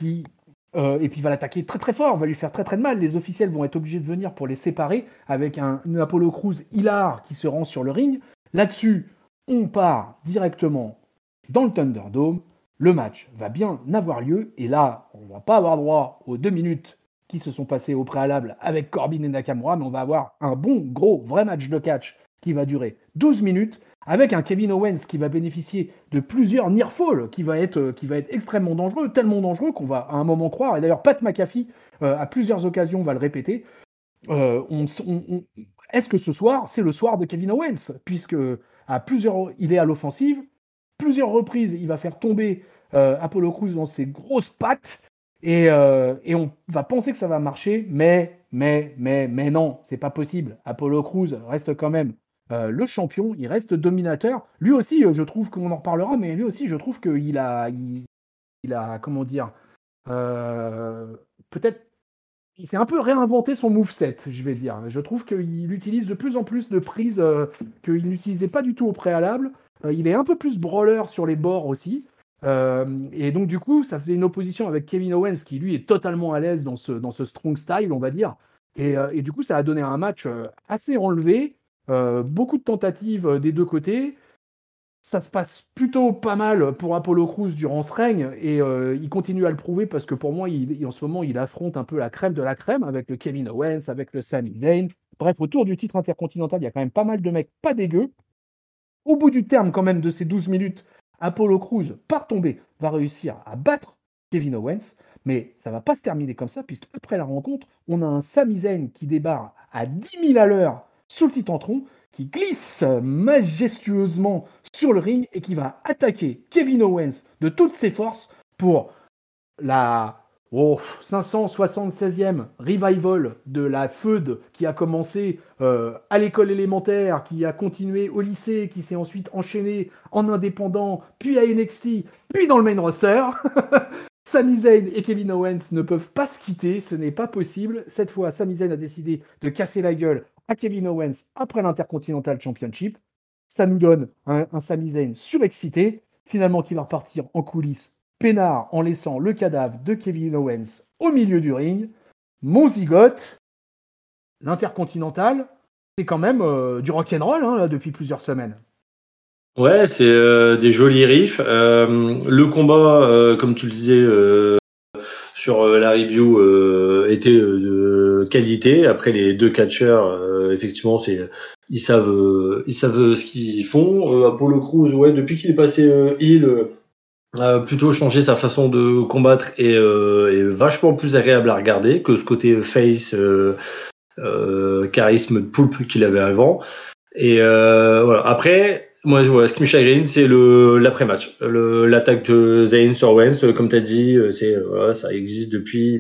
et puis va l'attaquer très très fort, va lui faire très très de mal. Les officiels vont être obligés de venir pour les séparer, avec un Apollo Crews hilar qui se rend sur le ring. Là-dessus, on part directement dans le Thunderdome. Le match va bien avoir lieu, et là, on ne va pas avoir droit aux 2 minutes qui se sont passées au préalable avec Corbin et Nakamura, mais on va avoir un bon, gros, vrai match de catch qui va durer 12 minutes, avec un Kevin Owens qui va bénéficier de plusieurs near fall, qui va être extrêmement dangereux, tellement dangereux qu'on va à un moment croire, et d'ailleurs Pat McAfee, à plusieurs occasions, va le répéter, est-ce que ce soir, c'est le soir de Kevin Owens, puisque il est à l'offensive, plusieurs reprises, il va faire tomber Apollo Crews dans ses grosses pattes, et on va penser que ça va marcher, mais non, c'est pas possible. Apollo Crews reste quand même le champion, il reste dominateur. Lui aussi, je trouve qu'on en reparlera, mais lui aussi, je trouve qu'il a, comment dire, peut-être, il s'est un peu réinventé son moveset, je vais dire. Je trouve qu'il utilise de plus en plus de prises qu'il n'utilisait pas du tout au préalable. Il est un peu plus brawler sur les bords aussi. Et donc, du coup, ça faisait une opposition avec Kevin Owens, qui lui est totalement à l'aise dans ce strong style, on va dire. Et du coup, ça a donné un match assez enlevé, beaucoup de tentatives des deux côtés. Ça se passe plutôt pas mal pour Apollo Crews durant ce règne, et il continue à le prouver parce que pour moi, en ce moment, il affronte un peu la crème de la crème avec le Kevin Owens, avec le Sami Zayn. Bref, autour du titre intercontinental, il y a quand même pas mal de mecs pas dégueux. Au bout du terme, quand même, de ces 12 minutes, Apollo Crews, par tomber, va réussir à battre Kevin Owens. Mais ça va pas se terminer comme ça, puisque après la rencontre, on a un Sami Zayn qui débarre à 10 000 à l'heure sous le Titantron, qui glisse majestueusement sur le ring et qui va attaquer Kevin Owens de toutes ses forces pour la 576e revival de la feud qui a commencé à l'école élémentaire, qui a continué au lycée, qui s'est ensuite enchaîné en indépendant, puis à NXT, puis dans le main roster. Sami Zayn et Kevin Owens ne peuvent pas se quitter, ce n'est pas possible. Cette fois, Sami Zayn a décidé de casser la gueule à Kevin Owens après l'Intercontinental Championship. Ça nous donne un Sami Zayn surexcité, finalement qui va repartir en coulisses peinard en laissant le cadavre de Kevin Owens au milieu du ring. Mon zigote, l'Intercontinental, c'est quand même du rock'n'roll là, depuis plusieurs semaines. Ouais, c'est des jolis riffs. Le combat, comme tu le disais sur la review, était de qualité. Après, les deux catcheurs, effectivement, ils savent ce qu'ils font. Apollo Crews, ouais, depuis qu'il est passé heel, a plutôt changé sa façon de combattre et est vachement plus agréable à regarder que ce côté face, charisme de poulpe qu'il avait avant. Et voilà. Après, moi, voilà, ce qui me chagrine, c'est l'après-match, l'attaque de Zayn sur Wentz, comme tu as dit, voilà, ça existe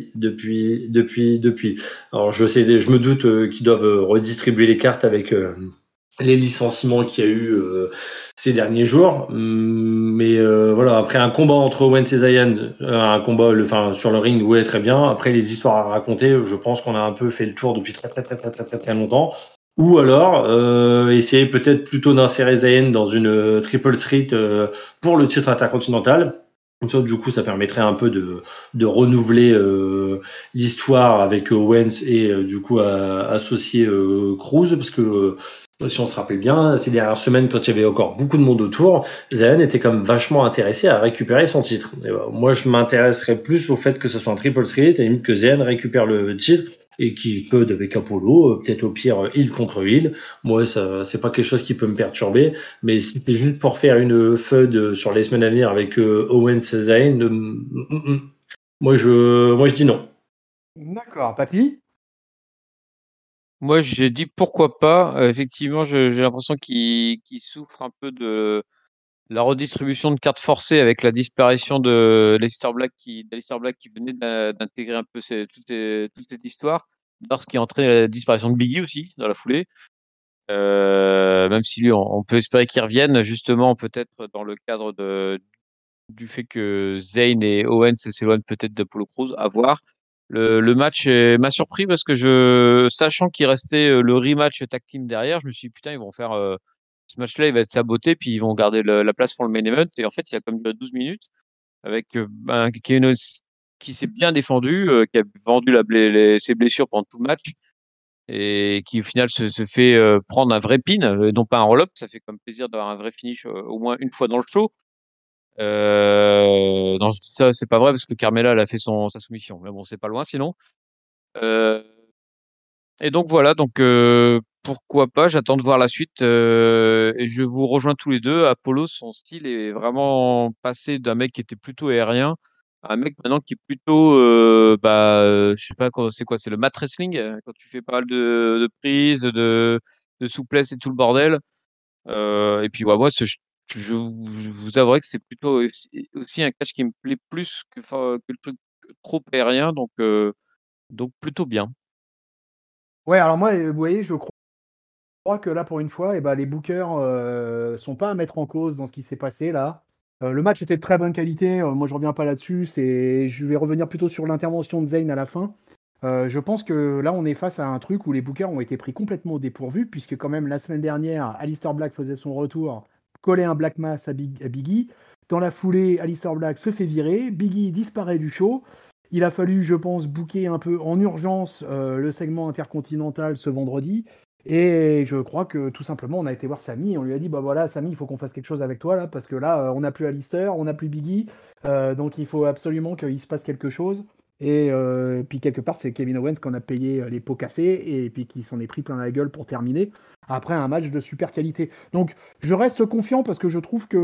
depuis. Alors, je me doute qu'ils doivent redistribuer les cartes avec les licenciements qu'il y a eu ces derniers jours. Mais voilà, après un combat entre Owens et Zayn, un combat, sur le ring, ouais, très bien. Après les histoires à raconter, je pense qu'on a un peu fait le tour depuis très longtemps. Ou alors essayer peut-être plutôt d'insérer Zayn dans une triple threat pour le titre intercontinental. Comme ça, du coup, ça permettrait un peu de renouveler l'histoire avec Owens et du coup associer Cruz, parce que si on se rappelle bien, ces dernières semaines, quand il y avait encore beaucoup de monde autour, Zayn était quand même vachement intéressé à récupérer son titre. Et moi, je m'intéresserais plus au fait que ce soit un triple threat, et que Zayn récupère le titre et qu'il peut avec Apollo, peut-être au pire heel contre heel. Moi, ça, c'est pas quelque chose qui peut me perturber, mais si c'est juste pour faire une feud sur les semaines à venir avec Owens Zayn, moi je dis non. D'accord, papy. Moi, j'ai dit pourquoi pas. Effectivement, j'ai l'impression qu'il souffre un peu de la redistribution de cartes forcées avec la disparition d'Aleister Black qui venait d'intégrer un peu toute cette histoire. D'ailleurs, ce qui a entraîné la disparition de Biggie aussi dans la foulée. Même si lui, on peut espérer qu'il revienne justement peut-être dans le cadre du fait que Zayn et Owens s'éloignent peut-être d'Apollo Crews, à voir. Le match m'a surpris parce que sachant qu'il restait le rematch tag team derrière, je me suis dit putain, ils vont faire ce match-là, il va être saboté, puis ils vont garder la place pour le main event. Et en fait, il y a comme 12 minutes avec Kevin Owens qui s'est bien défendu, qui a vendu ses blessures pendant tout le match et qui au final se fait prendre un vrai pin, non pas un roll-up. Ça fait comme plaisir d'avoir un vrai finish au moins une fois dans le show. Non, ça c'est pas vrai parce que Carmella elle a fait sa soumission. Mais bon, c'est pas loin sinon. Euh, et donc voilà, donc pourquoi pas, j'attends de voir la suite. Et je vous rejoins tous les deux. Apollo, son style est vraiment passé d'un mec qui était plutôt aérien un mec maintenant qui est plutôt, je sais pas c'est quoi, c'est le mat wrestling quand tu fais pas mal de prises, de souplesse et tout le bordel. Et puis moi, je vous avouerai que c'est plutôt aussi un catch qui me plaît plus que le truc trop aérien, donc plutôt bien. Ouais, alors moi, vous voyez, je crois que là, pour une fois, eh ben, les bookers sont pas à mettre en cause dans ce qui s'est passé là. Le match était de très bonne qualité. Moi, je reviens pas là-dessus. Je vais revenir plutôt sur l'intervention de Zayn à la fin. Je pense que là, on est face à un truc où les bookers ont été pris complètement au dépourvu, puisque quand même la semaine dernière, Aleister Black faisait son retour, collait un Black Mass à Biggie. Dans la foulée, Aleister Black se fait virer, Biggie disparaît du show. Il a fallu, je pense, booker un peu en urgence le segment intercontinental ce vendredi. Et je crois que tout simplement, on a été voir Sami et on lui a dit, bah voilà, Sami, il faut qu'on fasse quelque chose avec toi là, parce que là, on n'a plus Aleister, on n'a plus Biggie, donc il faut absolument qu'il se passe quelque chose. Et puis quelque part, c'est Kevin Owens qu'on a payé les pots cassés et puis qui s'en est pris plein la gueule pour terminer après un match de super qualité. Donc je reste confiant parce que je trouve que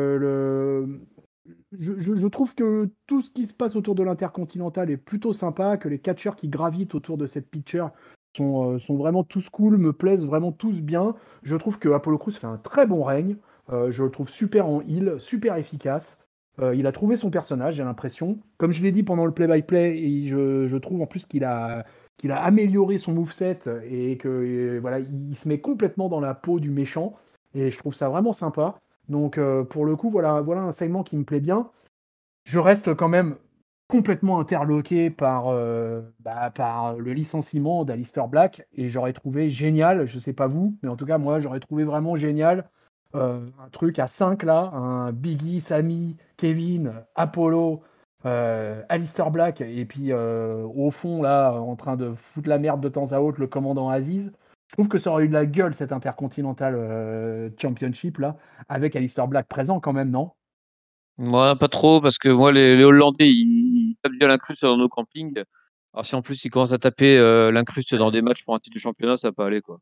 je trouve que tout ce qui se passe autour de l'Intercontinental est plutôt sympa, que les catcheurs qui gravitent autour de cette pitcher sont vraiment tous cool, me plaisent vraiment tous bien. Je trouve que Apollo Crews fait un très bon règne. Je le trouve super en heel, super efficace. Il a trouvé son personnage, j'ai l'impression. Comme je l'ai dit pendant le play-by-play, et je trouve en plus qu'il a amélioré son moveset et que voilà, il se met complètement dans la peau du méchant. Et je trouve ça vraiment sympa. Donc pour le coup, voilà un segment qui me plaît bien. Je reste quand même complètement interloqué par le licenciement d'Alistair Black et j'aurais trouvé génial, je sais pas vous, mais en tout cas moi j'aurais trouvé vraiment génial un truc à 5 là, un Biggie, Sami, Kevin, Apollo, Alistair Black et puis au fond là en train de foutre la merde de temps à autre le commandant Aziz. Je trouve que ça aurait eu de la gueule cette Intercontinental Championship là avec Alistair Black présent quand même, non? Moi, pas trop, parce que moi, les Hollandais, ils tapent bien l'incruste dans nos campings. Alors, si en plus ils commencent à taper l'incruste dans des matchs pour un titre de championnat, ça va pas aller, quoi.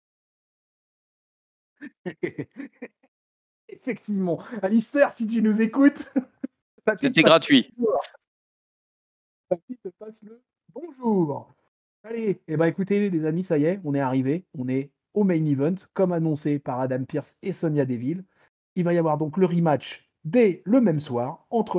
Effectivement. Alistair, si tu nous écoutes, papy te C'était passe le gratuit. bonjour. Papy te passe le bonjour. Allez, et bah écoutez les amis, ça y est, on est arrivé. On est au main event, comme annoncé par Adam Pearce et Sonia Deville. Il va y avoir donc le rematch dès le même soir entre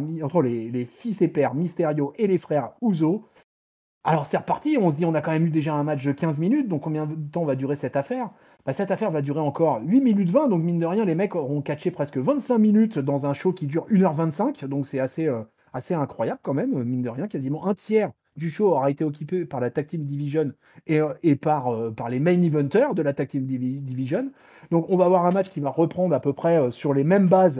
les fils et pères Mysterio et les frères Uso. Alors c'est reparti, on se dit on a quand même eu déjà un match de 15 minutes, donc combien de temps va durer cette affaire? Bah, cette affaire va durer encore 8 minutes 20, donc mine de rien, les mecs auront catché presque 25 minutes dans un show qui dure 1h25, donc c'est assez incroyable quand même, mine de rien, quasiment un tiers du show aura été occupé par la Tag Team Division et par les main eventers de la Tag Team Division. Donc on va avoir un match qui va reprendre à peu près sur les mêmes bases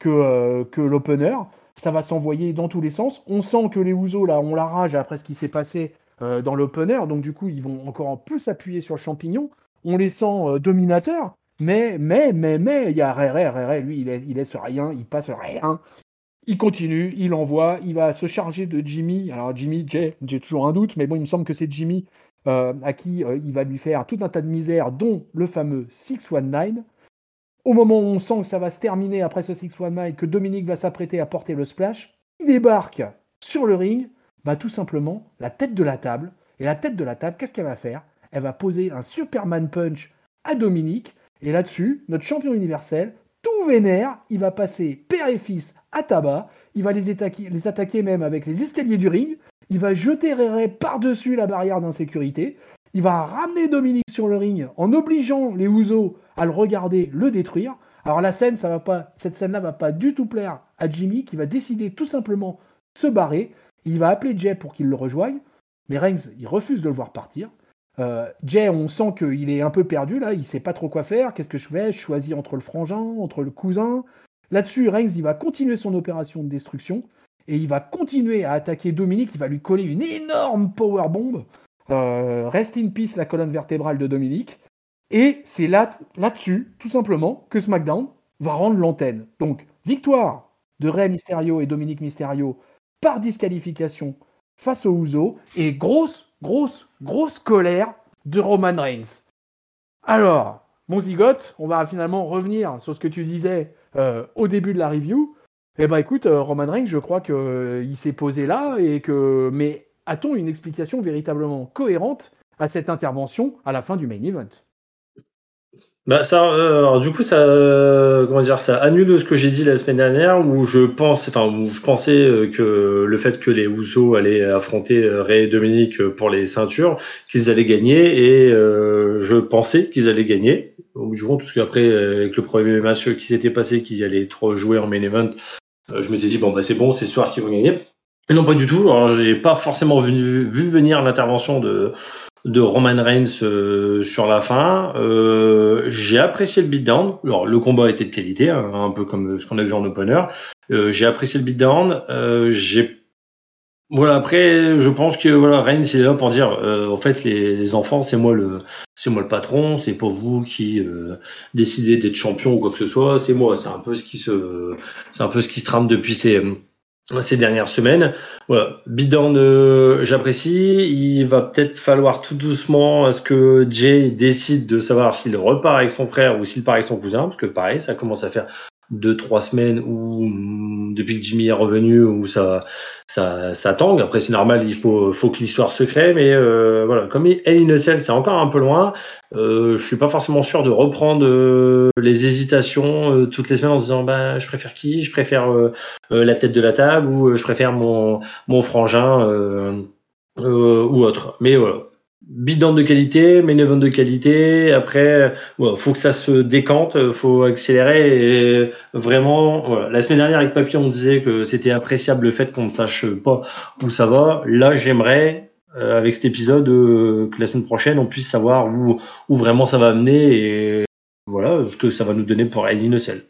que l'opener. Ça va s'envoyer dans tous les sens. On sent que les Ouzo là ont la rage après ce qui s'est passé dans l'opener, donc du coup ils vont encore en plus appuyer sur le champignon. On les sent dominateurs, mais il y a Rere, lui il laisse rien, il passe rien. Il continue, il envoie, il va se charger de Jimmy. Alors Jimmy, j'ai toujours un doute, mais bon, il me semble que c'est Jimmy à qui il va lui faire tout un tas de misères, dont le fameux 619. Au moment où on sent que ça va se terminer après ce 619, que Dominique va s'apprêter à porter le splash, il débarque sur le ring, bah tout simplement la tête de la table. Et la tête de la table, qu'est-ce qu'elle va faire? Elle va poser un Superman Punch à Dominique. Et là-dessus, notre champion universel, tout vénère, il va passer père et fils à tabac. Il va les attaquer même avec les escaliers du ring. Il va jeter Rere par-dessus la barrière d'insécurité. Il va ramener Dominique sur le ring en obligeant les Ouzo à le regarder, le détruire. Alors cette scène-là va pas du tout plaire à Jimmy qui va décider tout simplement de se barrer. Il va appeler Jay pour qu'il le rejoigne, mais Reigns il refuse de le voir partir. Jay, on sent qu'il est un peu perdu là, il sait pas trop quoi faire. Qu'est-ce que je fais? Je choisis entre le frangin, entre le cousin. Là-dessus, Reigns il va continuer son opération de destruction et il va continuer à attaquer Dominique. Il va lui coller une énorme powerbomb. Rest in peace la colonne vertébrale de Dominique. Et c'est là-dessus, tout simplement, que SmackDown va rendre l'antenne. Donc, victoire de Rey Mysterio et Dominique Mysterio par disqualification face aux Usos et grosse colère de Roman Reigns. Alors, mon zigote, on va finalement revenir sur ce que tu disais au début de la review. Eh ben écoute, Roman Reigns, je crois qu'il s'est posé là mais a-t-on une explication véritablement cohérente à cette intervention à la fin du main event? Bah ça, alors du coup ça, comment dire? Ça annule ce que j'ai dit la semaine dernière où je pensais, que le fait que les Usos allaient affronter, Rey et Dominic, pour les ceintures, qu'ils allaient gagner et je pensais qu'ils allaient gagner au bout du compte, parce qu'après, avec le premier match qui s'était passé, qui allait être joué en main event, je m'étais dit: «Bon, bah, c'est bon, c'est ce soir qu'ils vont gagner». Mais non, pas du tout. Alors j'ai pas forcément vu venir l'intervention de Roman Reigns sur la fin. J'ai apprécié le beatdown. Alors, le combat était de qualité, hein, un peu comme ce qu'on a vu en opener. J'ai apprécié le beatdown. Voilà, après, je pense que voilà, Reigns il est là pour dire, en fait, les enfants, c'est moi le patron, c'est pas vous qui décidez d'être champion ou quoi que ce soit, c'est moi. C'est un peu ce qui se trame depuis ces dernières semaines. Voilà, beatdown, j'apprécie. Il va peut-être falloir tout doucement à ce que Jay décide de savoir s'il repart avec son frère ou s'il part avec son cousin, parce que pareil, ça commence à faire 2-3 semaines où depuis que Jimmy est revenu où ça tangue. Après c'est normal, faut que l'histoire se crée, mais voilà, comme Hell in a Cell c'est encore un peu loin, je suis pas forcément sûr de reprendre les hésitations toutes les semaines en se disant bah je préfère qui, je préfère la tête de la table ou je préfère mon frangin ou autre. Mais voilà. Beatdown de qualité, main event de qualité. Après, voilà, faut que ça se décante, faut accélérer. Et vraiment, voilà. La semaine dernière avec Papy, on disait que c'était appréciable le fait qu'on ne sache pas où ça va. Là, j'aimerais, avec cet épisode, que la semaine prochaine, on puisse savoir où vraiment ça va amener et voilà ce que ça va nous donner pour Hell in a Cell.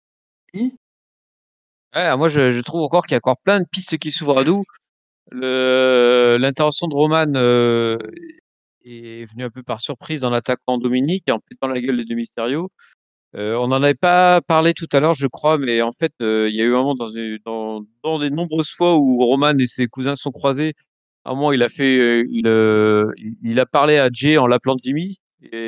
Ouais, moi, je trouve encore qu'il y a encore plein de pistes qui s'ouvrent à nous. L'intervention de Roman est venue un peu par surprise en attaquant Dominique et en pétant la gueule de Mysterio. On n'en avait pas parlé tout à l'heure, je crois, mais en fait, il y a eu un moment dans des nombreuses fois où Roman et ses cousins se sont croisés. À un moment, il a parlé à Jay en l'appelant Jimmy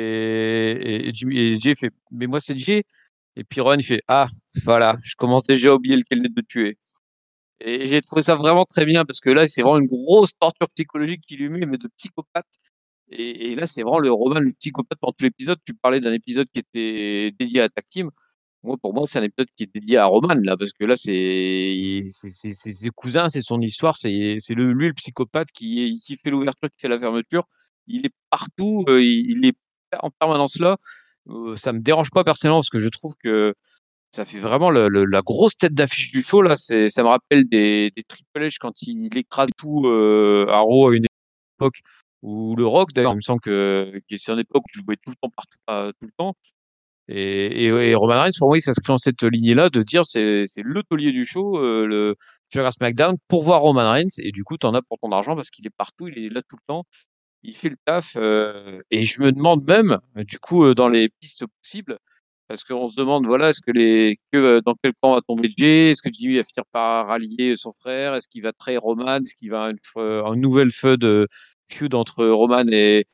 et Jay fait, mais moi c'est Jay. Et puis Roman il fait, ah voilà, je commence déjà à oublier lequel est de tuer. Et j'ai trouvé ça vraiment très bien parce que là, c'est vraiment une grosse torture psychologique qu'il lui met, mais de psychopathe. Et là, c'est vraiment le Roman, le psychopathe pendant tout l'épisode. Tu parlais d'un épisode qui était dédié à Tag Team. Moi, pour moi, c'est un épisode qui est dédié à Roman, là, parce que là, c'est ses cousins, c'est son histoire, c'est lui, le psychopathe, qui fait l'ouverture, qui fait la fermeture. Il est partout, il est en permanence là. Ça me dérange pas personnellement parce que je trouve que ça fait vraiment la grosse tête d'affiche du show là. Ça me rappelle des Triple H quand il écrase tout à Raw à une époque ou le Rock d'ailleurs. Il me semble que c'est une époque où tu le voyais tout le temps partout, tout le temps. Et Roman Reigns pour moi il s'inscrit dans cette lignée là de dire c'est le taulier du show, tu regardes SmackDown pour voir Roman Reigns et du coup t'en as pour ton argent parce qu'il est partout, il est là tout le temps, il fait le taf. Et je me demande même du coup dans les pistes possibles parce qu'on se demande, voilà, dans quel camp va tomber Jay? Est-ce que Jimmy va finir par rallier son frère? Est-ce qu'il va trahir Roman? Est-ce qu'il va avoir une nouvelle feud entre Roman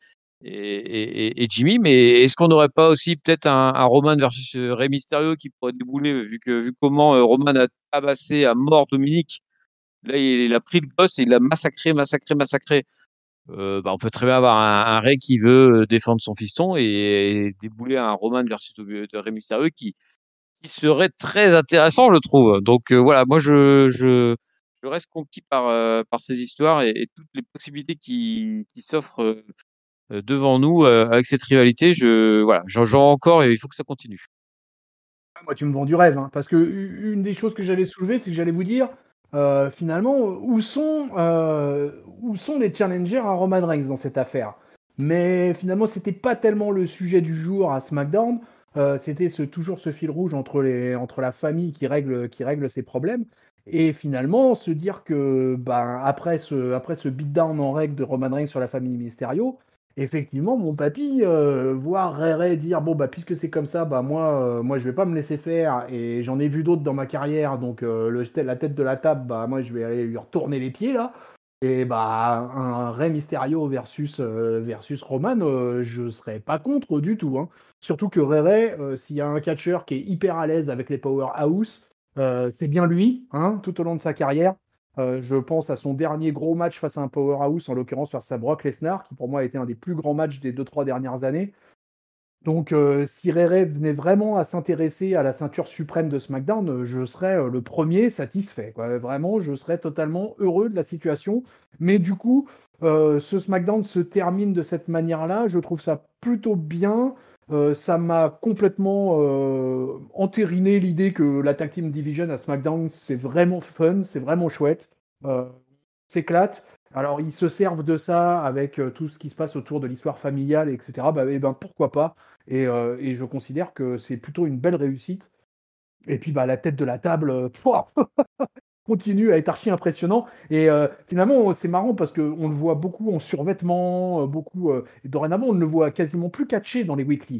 et Jimmy? Mais est-ce qu'on n'aurait pas aussi peut-être un Roman versus Rey Mysterio qui pourrait débouler, vu comment Roman a tabassé à mort Dominique? Là, il a pris le gosse et il l'a massacré, massacré, massacré. On peut très bien avoir un Rey qui veut défendre son fiston et débouler un Roman versus de Rey Mysterio qui serait très intéressant, je trouve. Donc voilà, moi je reste conquis par ces histoires et toutes les possibilités qui s'offrent devant nous avec cette rivalité. Voilà, j'en encore et il faut que ça continue. Ah, moi, tu me vends du rêve, hein, parce que une des choses que j'allais soulever, c'est que j'allais vous dire, finalement, où sont les challengers à Roman Reigns dans cette affaire? Mais finalement, c'était pas tellement le sujet du jour à SmackDown, c'était toujours ce fil rouge entre la famille qui règle ses problèmes et finalement se dire que, ben, après ce beatdown en règle de Roman Reigns sur la famille Mysterio, effectivement, mon papy, voir Ray dire bon bah puisque c'est comme ça, bah moi je vais pas me laisser faire et j'en ai vu d'autres dans ma carrière, donc la tête de la table, bah moi je vais aller lui retourner les pieds là. Et bah un Rey Mysterio versus Roman, je serais pas contre du tout, hein. Surtout que Ray, s'il y a un catcheur qui est hyper à l'aise avec les powerhouse, C'est bien lui, hein, tout au long de sa carrière. Je pense à son dernier gros match face à un powerhouse, en l'occurrence face à Brock Lesnar, qui pour moi a été un des plus grands matchs des 2-3 dernières années. Donc, si Ray venait vraiment à s'intéresser à la ceinture suprême de SmackDown, je serais le premier satisfait, quoi. Vraiment, je serais totalement heureux de la situation. Mais du coup, ce SmackDown se termine de cette manière-là. Je trouve ça plutôt bien. Ça m'a complètement entériné l'idée que la Tag Team Division à SmackDown, c'est vraiment fun, c'est vraiment chouette. Euh, S'éclate. Alors, ils se servent de ça avec tout ce qui se passe autour de l'histoire familiale, etc. Bah, eh ben, pourquoi pas? Et je considère que c'est plutôt une belle réussite. Et puis, bah, la tête de la table, pouah, continue à être archi impressionnant. Et finalement, c'est marrant parce qu'on le voit beaucoup en survêtement, beaucoup. Et dorénavant, on ne le voit quasiment plus catché dans les weekly.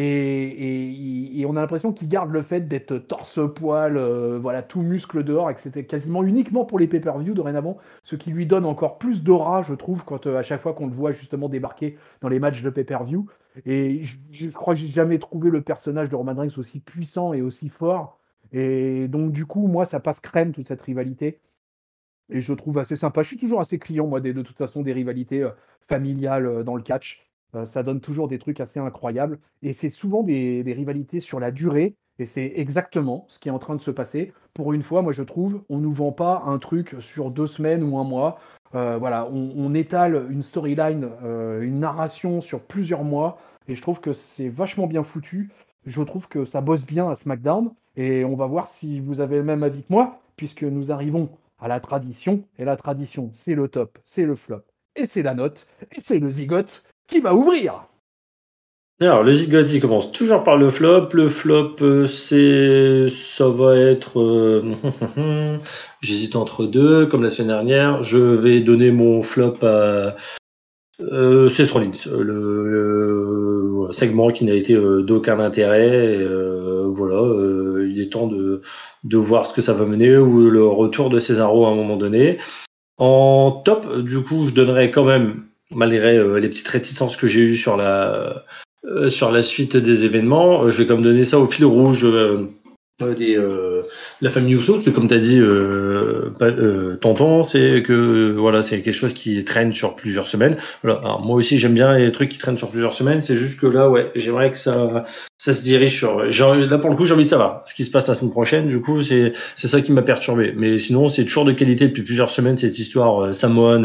Et on a l'impression qu'il garde le fait d'être torse-poil, voilà, tout muscle dehors, et que c'était quasiment uniquement pour les pay-per-view dorénavant, ce qui lui donne encore plus d'aura, je trouve, quand à chaque fois qu'on le voit justement débarquer dans les matchs de pay-per-view. Et je crois que j'ai jamais trouvé le personnage de Roman Reigns aussi puissant et aussi fort. Et donc, du coup, moi, ça passe crème, toute cette rivalité. Et je trouve assez sympa. Je suis toujours assez client, moi, de toute façon, des rivalités familiales dans le catch. Ça donne toujours des trucs assez incroyables. Et c'est souvent des rivalités sur la durée. Et c'est exactement ce qui est en train de se passer. Pour une fois, moi, je trouve, on ne nous vend pas un truc sur 2 semaines ou un mois. Voilà, on étale une storyline, une narration sur plusieurs mois. Et je trouve que c'est vachement bien foutu. Je trouve que ça bosse bien à SmackDown. Et on va voir si vous avez le même avis que moi, puisque nous arrivons à la tradition. Et la tradition, c'est le top, c'est le flop, et c'est la note, et c'est le zigote qui va ouvrir. Alors, le zigote, il commence toujours par le flop. Le flop, ça va être. J'hésite entre deux, comme la semaine dernière. Je vais donner mon flop à Seth Rollins, voilà, segment qui n'a été d'aucun intérêt. Voilà, il est temps de voir ce que ça va mener ou le retour de Cesaro à un moment donné. En top, du coup, je donnerais quand même, malgré les petites réticences que j'ai eues sur la suite des événements, je vais quand même donner ça au fil rouge la famille Uso, c'est comme tu as dit, tonton, c'est que voilà, c'est quelque chose qui traîne sur plusieurs semaines. Voilà. Alors, moi aussi, j'aime bien les trucs qui traînent sur plusieurs semaines. C'est juste que là, ouais, j'aimerais que ça se dirige sur. Là, pour le coup, j'ai envie de savoir ce qui se passe la semaine prochaine. Du coup, c'est ça qui m'a perturbé. Mais sinon, c'est toujours de qualité depuis plusieurs semaines cette histoire Samoan.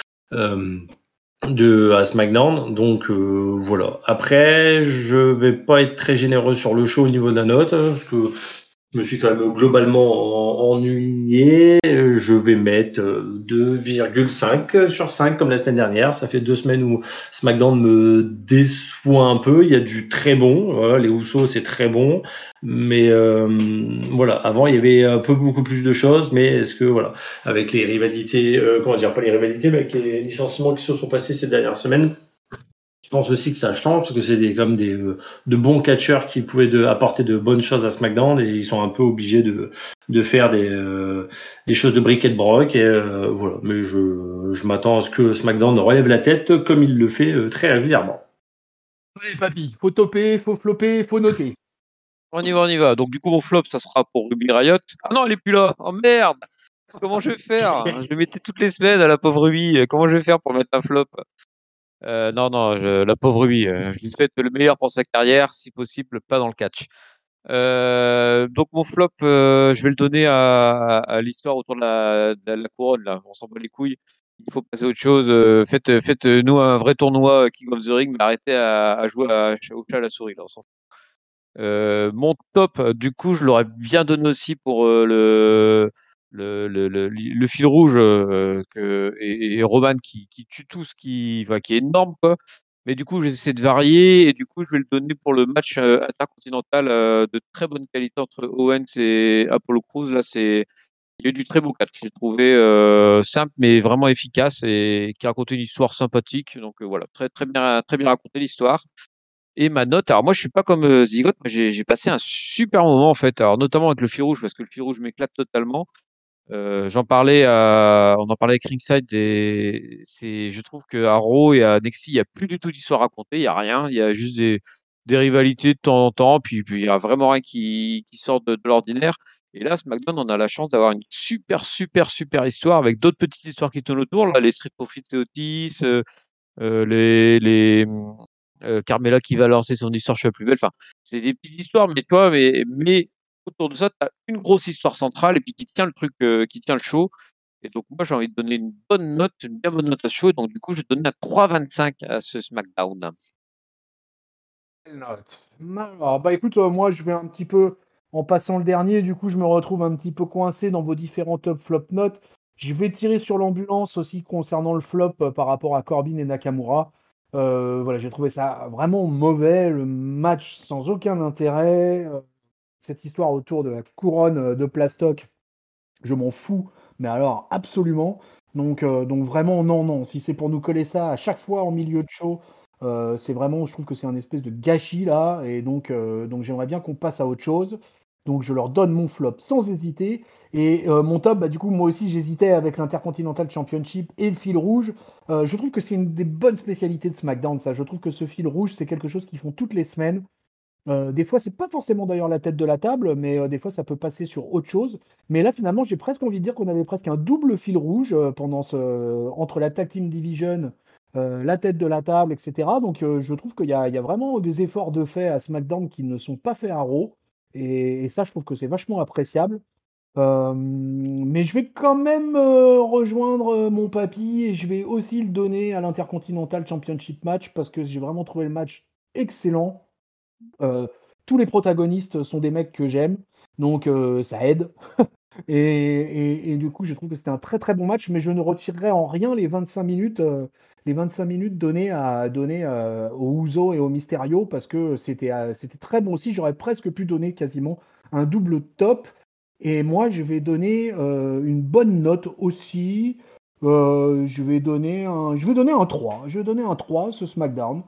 À SmackDown. Donc voilà. Après, je vais pas être très généreux sur le show au niveau de la note, parce que je me suis quand même globalement ennuyé. Je vais mettre 2,5 sur 5 comme la semaine dernière. Ça fait 2 semaines où SmackDown me déçoit un peu. Il y a du très bon. Voilà, les Usos, c'est très bon. Mais voilà, avant, il y avait un peu beaucoup plus de choses. Mais est-ce que, voilà, avec les rivalités, comment dire, pas les rivalités, mais avec les licenciements qui se sont passés ces dernières semaines, je pense aussi que ça change parce que c'est comme de bons catcheurs qui pouvaient apporter de bonnes choses à SmackDown et ils sont un peu obligés de faire des choses de briquet de broc et voilà. Mais je m'attends à ce que SmackDown relève la tête comme il le fait très régulièrement. Allez, papy, faut toper, faut flopper, faut noter. On y va, on y va. Donc, du coup, mon flop, ça sera pour Ruby Riot. Ah non, elle est plus là. Oh merde! Comment je vais faire? Je le mettais toutes les semaines à la pauvre Ruby. Comment je vais faire pour mettre un flop? Non, non, la pauvre Ruby. Je lui souhaite le meilleur pour sa carrière, si possible, pas dans le catch. Donc mon flop, je vais le donner à l'histoire autour de la couronne là. On s'en bat les couilles. Il faut passer à autre chose. Faites nous un vrai tournoi King of the Ring, mais arrêtez à jouer au chat à la souris là. On s'en fout. Mon top, du coup, je l'aurais bien donné aussi pour le fil rouge et Roman qui tue tout ce qui est énorme quoi. Mais du coup, j'essaie de varier et du coup, je vais le donner pour le match intercontinental de très bonne qualité entre Owens et Apollo Crews. Là, il y a eu du très beau catch. J'ai trouvé simple mais vraiment efficace et qui racontait une histoire sympathique. Donc voilà, très bien raconté l'histoire. Et ma note, alors moi je suis pas comme Zigot, moi j'ai passé un super moment en fait, alors notamment avec le fil rouge parce que le fil rouge m'éclate totalement. On en parlait avec Ringside et je trouve qu'à Raw et à NXT il y a plus du tout d'histoire racontée, il y a rien, il y a juste des rivalités de temps en temps, puis il y a vraiment rien qui sort de l'ordinaire. Et là, SmackDown, on a la chance d'avoir une super, super, super histoire avec d'autres petites histoires qui tournent autour. Là, les Street Profits et Otis, Carmella qui va lancer son histoire Je suis la plus belle. Enfin, c'est des petites histoires, mais toi, mais autour de ça, tu as une grosse histoire centrale et puis qui tient le truc, qui tient le show. Et donc, moi, j'ai envie de donner une bonne note, une bien bonne note à ce show. Et donc, du coup, je donne un 3,25 à ce SmackDown. Quelle note. Alors, bah écoute, moi je vais un petit peu, en passant le dernier, du coup je me retrouve un petit peu coincé dans vos différents top flop notes. Je vais tirer sur l'ambulance aussi concernant le flop par rapport à Corbin et Nakamura. Voilà, j'ai trouvé ça vraiment mauvais, le match sans aucun intérêt. Cette histoire autour de la couronne de plastoc, je m'en fous, mais alors absolument. Donc vraiment, non, non. Si c'est pour nous coller ça à chaque fois en milieu de show, c'est vraiment, je trouve que c'est un espèce de gâchis là. Et donc j'aimerais bien qu'on passe à autre chose. Donc je leur donne mon flop sans hésiter. Et mon top, bah, du coup, moi aussi j'hésitais avec l'Intercontinental Championship et le fil rouge. Je trouve que c'est une des bonnes spécialités de SmackDown, ça. Je trouve que ce fil rouge, c'est quelque chose qu'ils font toutes les semaines. Des fois, c'est pas forcément d'ailleurs la tête de la table, mais des fois, ça peut passer sur autre chose. Mais là, finalement, j'ai presque envie de dire qu'on avait presque un double fil rouge entre la Tag Team Division, la tête de la table, etc. Donc, je trouve qu'il y a vraiment des efforts de fait à SmackDown qui ne sont pas faits à Raw. Et ça, je trouve que c'est vachement appréciable. Mais je vais quand même rejoindre mon papy et je vais aussi le donner à l'Intercontinental Championship match parce que j'ai vraiment trouvé le match excellent. Euh, Tous les protagonistes sont des mecs que j'aime, donc ça aide. Et du coup, je trouve que c'était un très très bon match, mais je ne retirerai en rien les 25 minutes données aux Uso et au Mysterio parce que c'était très bon aussi. J'aurais presque pu donner quasiment un double top. Et moi, je vais donner une bonne note aussi. Je vais donner un 3. Je vais donner un 3 ce SmackDown.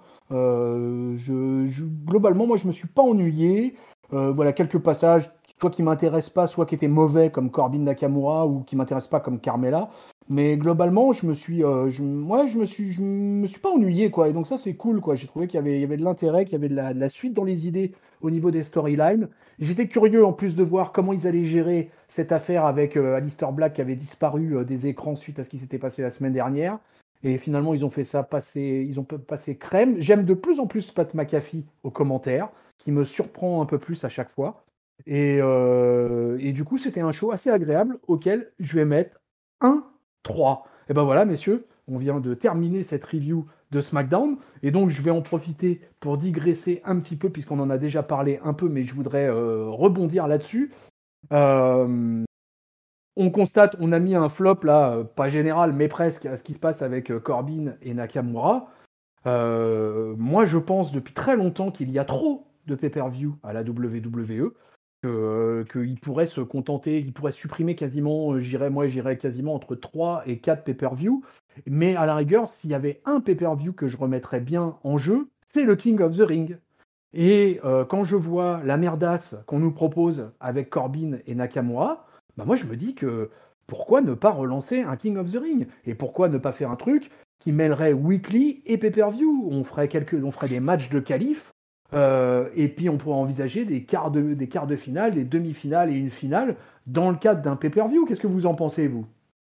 Globalement, moi, je me suis pas ennuyé. Voilà, quelques passages, soit qui m'intéressent pas, soit qui étaient mauvais, comme Corbin Nakamura, ou qui m'intéressent pas, comme Carmella. Mais globalement, je me suis pas ennuyé, quoi. Et donc ça, c'est cool, quoi. J'ai trouvé qu'il y avait de l'intérêt, qu'il y avait de la suite dans les idées au niveau des storylines. J'étais curieux en plus de voir comment ils allaient gérer cette affaire avec Alistair Black qui avait disparu des écrans suite à ce qui s'était passé la semaine dernière. Et finalement, ils ont passé crème. J'aime de plus en plus Pat McAfee aux commentaires, qui me surprend un peu plus à chaque fois. Et du coup, c'était un show assez agréable auquel je vais mettre un 3. Et ben voilà, messieurs, on vient de terminer cette review de SmackDown. Et donc, je vais en profiter pour digresser un petit peu, puisqu'on en a déjà parlé un peu, mais je voudrais rebondir là-dessus. Euh, on constate, on a mis un flop là, pas général, mais presque, à ce qui se passe avec Corbin et Nakamura. Moi, je pense depuis très longtemps qu'il y a trop de pay-per-view à la WWE, qu'il pourrait se contenter, il pourrait supprimer quasiment, j'irais quasiment entre 3 et 4 pay-per-view. Mais à la rigueur, s'il y avait un pay-per-view que je remettrais bien en jeu, c'est le King of the Ring. Et quand je vois la merdasse qu'on nous propose avec Corbin et Nakamura, bah moi je me dis que pourquoi ne pas relancer un King of the Ring? Et pourquoi ne pas faire un truc qui mêlerait weekly et pay-per-view? On ferait des matchs de qualif, et puis on pourrait envisager des quarts de finale, des demi-finales et une finale dans le cadre d'un pay-per-view. Qu'est-ce que vous en pensez, vous?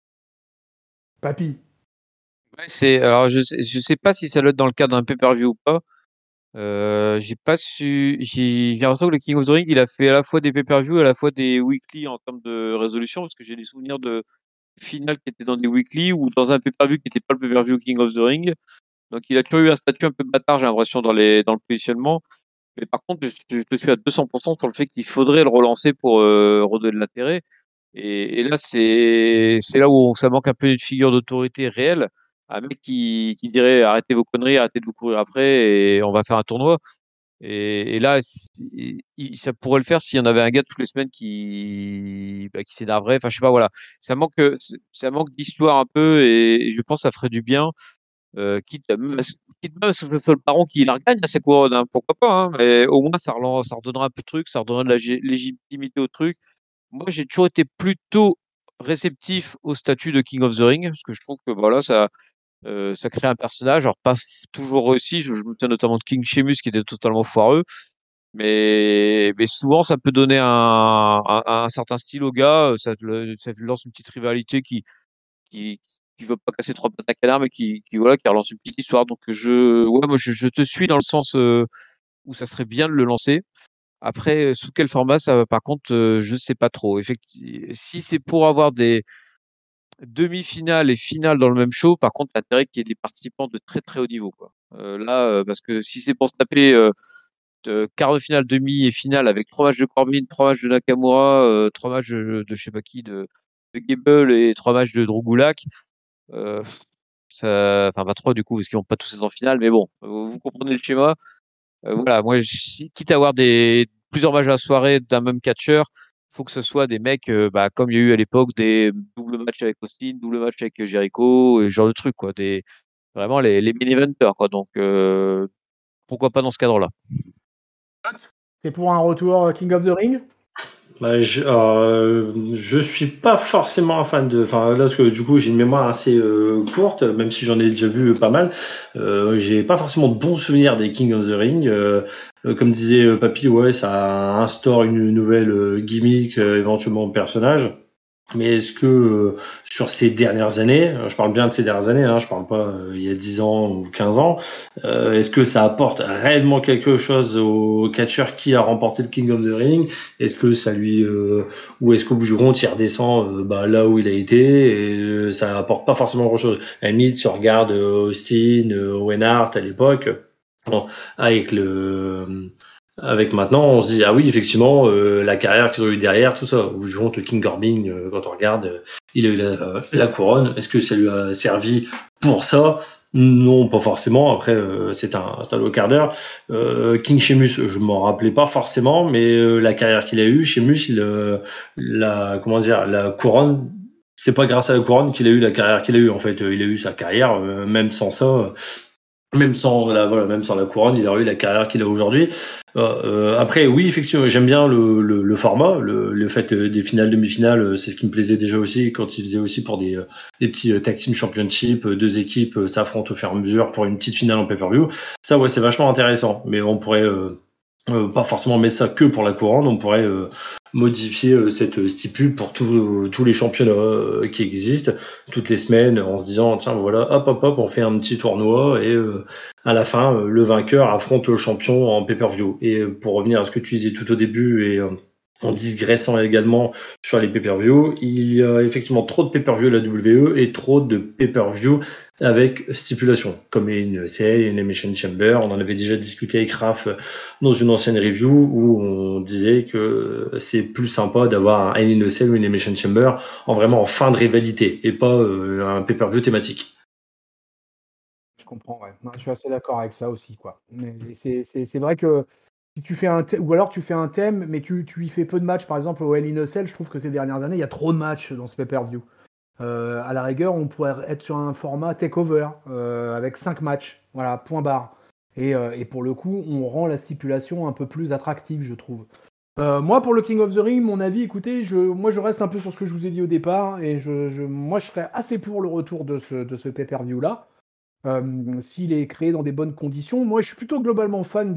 Papy? Ouais, alors, je sais pas si ça doit être dans le cadre d'un pay-per-view ou pas. J'ai pas su. J'ai l'impression que le King of the Ring, il a fait à la fois des pay-per-view et à la fois des weekly en termes de résolution, parce que j'ai des souvenirs de finales qui étaient dans des weekly ou dans un pay-per-view qui n'était pas le pay-per-view King of the Ring. Donc il a toujours eu un statut un peu bâtard, j'ai l'impression, dans le positionnement. Mais par contre, je suis à 200% sur le fait qu'il faudrait le relancer pour redonner de l'intérêt. Et là, c'est là où ça manque un peu d'une figure d'autorité réelle. Un mec qui dirait arrêtez vos conneries, arrêtez de vous courir après et on va faire un tournoi. Et là, ça pourrait le faire s'il y en avait un gars toutes les semaines qui s'énerverait. Enfin, je sais pas, voilà. Ça manque d'histoire un peu et je pense que ça ferait du bien. Quitte même à ce que ce soit le parent qui la regagne à ses couronnes, hein, pourquoi pas, hein, mais au moins ça redonnera un peu de truc, ça redonnera de la légitimité au truc. Moi, j'ai toujours été plutôt réceptif au statut de King of the Ring, parce que je trouve que voilà, ça crée un personnage, alors pas toujours réussi. Je me souviens notamment de King Sheamus qui était totalement foireux, Mais souvent, ça peut donner un certain style au gars. Ça lance une petite rivalité qui, qui veut pas casser trois pattes à canard, mais voilà, qui relance une petite histoire. Donc, moi, je te suis dans le sens où ça serait bien de le lancer. Après, sous quel format, ça, par contre, je sais pas trop. Effectivement, si c'est pour avoir des demi-finales et finales dans le même show, par contre, l'intérêt qu'il y ait des participants de très très haut niveau, quoi. Là, parce que si c'est pour se taper quart de finale, demi et finale avec 3 matchs de Corbin, 3 matchs de Nakamura, 3 matchs de je sais pas qui, de Gable et 3 matchs de Drew Gulak, euh, enfin pas 3 du coup, parce qu'ils vont pas tous être en finale, mais bon, vous comprenez le schéma. Voilà, moi, quitte à avoir plusieurs matchs à la soirée d'un même catcheur, faut que ce soit des mecs, comme il y a eu à l'époque des double matchs avec Austin, double match avec Jericho, et ce genre de trucs, quoi. Vraiment les main eventers, quoi. Donc, pourquoi pas dans ce cadre-là. C'est pour un retour King of the Ring? Bah, je suis pas forcément un fan de. Enfin, là, parce que du coup, j'ai une mémoire assez courte, même si j'en ai déjà vu pas mal. J'ai pas forcément de bons souvenirs des King of the Ring. Comme disait Papy, ouais, ça instaure une nouvelle gimmick, éventuellement personnage. Mais est-ce que sur ces dernières années, je parle bien de ces dernières années, hein, je parle pas il y a 10 ans ou 15 ans, est-ce que ça apporte réellement quelque chose au catcheur qui a remporté le King of the Ring? Est-ce que ça lui ou est-ce qu'au bout du compte il redescend là où il a été et ça apporte pas forcément grand-chose. À la limite, si on regarde Austin, Owen Hart à l'époque, bon, avec avec maintenant, on se dit, ah oui, effectivement, la carrière qu'ils ont eu derrière, tout ça. Ou je montre le King Corbin, quand on regarde, il a eu la couronne. Est-ce que ça lui a servi pour ça? Non, pas forcément. Après, c'est un low quart d'heure. King Sheamus, je m'en rappelais pas forcément, mais la carrière qu'il a eue, Sheamus, comment dire, la couronne, c'est pas grâce à la couronne qu'il a eu la carrière qu'il a eue. En fait, il a eu sa carrière, même sans ça. Même sans la couronne, il aurait eu la carrière qu'il a aujourd'hui. Après, oui, effectivement, j'aime bien le format, le fait des finales, demi-finales, c'est ce qui me plaisait déjà aussi quand il faisait aussi pour des petits tag team championship, deux équipes s'affrontent au fur et à mesure pour une petite finale en pay-per-view. Ça, ouais, c'est vachement intéressant. Mais on pourrait pas forcément mettre ça que pour la couronne, on pourrait modifier cette stipule pour tous les championnats qui existent toutes les semaines en se disant tiens voilà hop hop hop on fait un petit tournoi et à la fin le vainqueur affronte le champion en pay-per-view et pour revenir à ce que tu disais tout au début et en digressant également sur les pay-per-view, il y a effectivement trop de pay-per-view à la WWE et trop de pay-per-view avec stipulation, comme une CL, une Elimination Chamber. On en avait déjà discuté avec Raph dans une ancienne review où on disait que c'est plus sympa d'avoir un Hell in a Cell ou une Elimination Chamber en fin de rivalité et pas un pay-per-view thématique. Je comprends, ouais. Non, je suis assez d'accord avec ça aussi, quoi. Mais c'est vrai que si tu fais ou alors tu fais un thème, mais tu y fais peu de matchs, par exemple au Hell in a Cell, je trouve que ces dernières années, il y a trop de matchs dans ce pay-per-view. À la rigueur, on pourrait être sur un format takeover avec 5 matchs, voilà, point barre. Et pour le coup, on rend la stipulation un peu plus attractive, je trouve. Moi, pour le King of the Ring, mon avis, écoutez, moi je reste un peu sur ce que je vous ai dit au départ, et moi je serais assez pour le retour de ce pay-per-view-là, s'il est créé dans des bonnes conditions. Moi, je suis plutôt globalement fan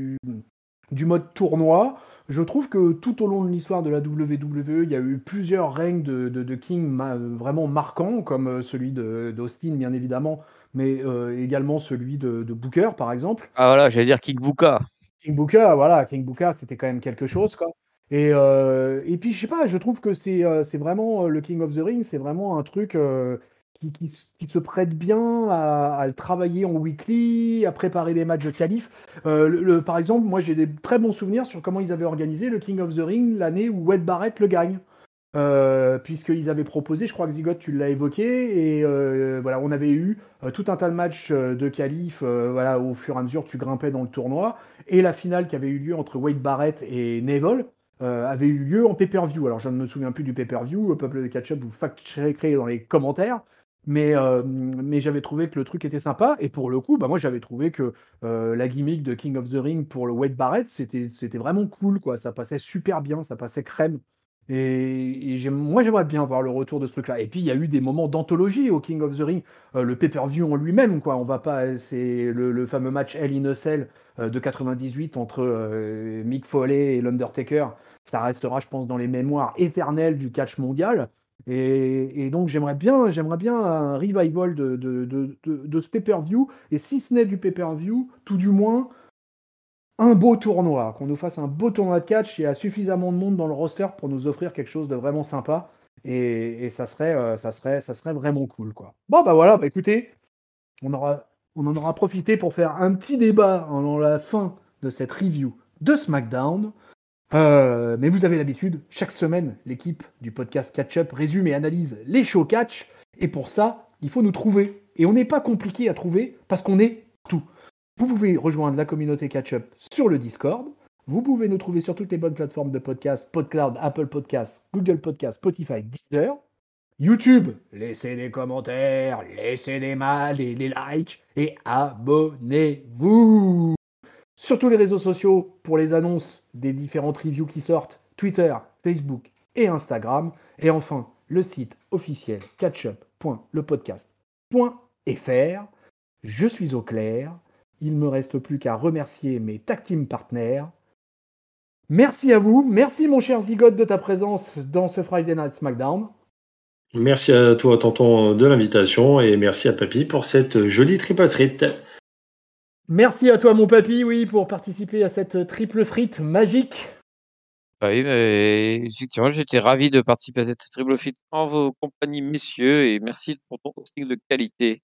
du mode tournoi. Je trouve que tout au long de l'histoire de la WWE, il y a eu plusieurs règnes de King vraiment marquants, comme celui d'Austin, bien évidemment, mais également celui de Booker, par exemple. Ah voilà, j'allais dire Kickbuka. King Booker, voilà, King Booker, c'était quand même quelque chose, quoi. Et puis, je sais pas, je trouve que c'est vraiment le King of the Ring, c'est vraiment un truc qui se prête bien à le travailler en weekly, à préparer les matchs de qualif. Par exemple, moi, j'ai des très bons souvenirs sur comment ils avaient organisé le King of the Ring l'année où Wade Barrett le gagne. Puisqu'ils avaient proposé, je crois que Zigot, tu l'as évoqué, et voilà, on avait eu tout un tas de matchs de qualif, voilà, au fur et à mesure tu grimpais dans le tournoi, et la finale qui avait eu lieu entre Wade Barrett et Neville avait eu lieu en pay-per-view. Alors je ne me souviens plus du pay-per-view, peuple de catch-up, vous fact-checkerez dans les commentaires, mais j'avais trouvé que le truc était sympa, et pour le coup, bah, moi j'avais trouvé que la gimmick de King of the Ring pour le Wade Barrett, c'était vraiment cool, quoi, ça passait super bien, ça passait crème. Et moi, j'aimerais bien voir le retour de ce truc-là. Et puis, il y a eu des moments d'anthologie au King of the Ring. Le pay-per-view en lui-même, quoi. On va pas. C'est le fameux match Hell in a Cell de 98 entre Mick Foley et l'Undertaker. Ça restera, je pense, dans les mémoires éternelles du catch mondial. Et donc, j'aimerais bien un revival de ce pay-per-view. Et si ce n'est du pay-per-view, tout du moins un beau tournoi, qu'on nous fasse un beau tournoi de catch. Il y a suffisamment de monde dans le roster pour nous offrir quelque chose de vraiment sympa. Et ça serait vraiment cool, quoi. Bon, bah voilà, bah écoutez, on en aura profité pour faire un petit débat en la fin de cette review de SmackDown. Mais vous avez l'habitude, chaque semaine, l'équipe du podcast Catch Up résume et analyse les shows catch. Et pour ça, il faut nous trouver. Et on n'est pas compliqué à trouver parce qu'on est tout. Vous pouvez rejoindre la communauté Catch-Up sur le Discord. Vous pouvez nous trouver sur toutes les bonnes plateformes de podcast, PodCloud, Apple Podcasts, Google Podcasts, Spotify, Deezer. YouTube, laissez des commentaires, laissez des les likes et abonnez-vous. Sur tous les réseaux sociaux pour les annonces des différentes reviews qui sortent, Twitter, Facebook et Instagram. Et enfin, le site officiel catchup.lepodcast.fr. Je suis au clair. Il ne me reste plus qu'à remercier mes tag team partners. Merci à vous. Merci, mon cher Zigote, de ta présence dans ce Friday Night SmackDown. Merci à toi, tonton, de l'invitation. Et merci à Papy pour cette jolie triple frite. Merci à toi, mon papy, oui, pour participer à cette triple frite magique. Oui, mais effectivement, j'étais ravi de participer à cette triple frite en vos compagnies, messieurs, et merci pour ton hosting de qualité.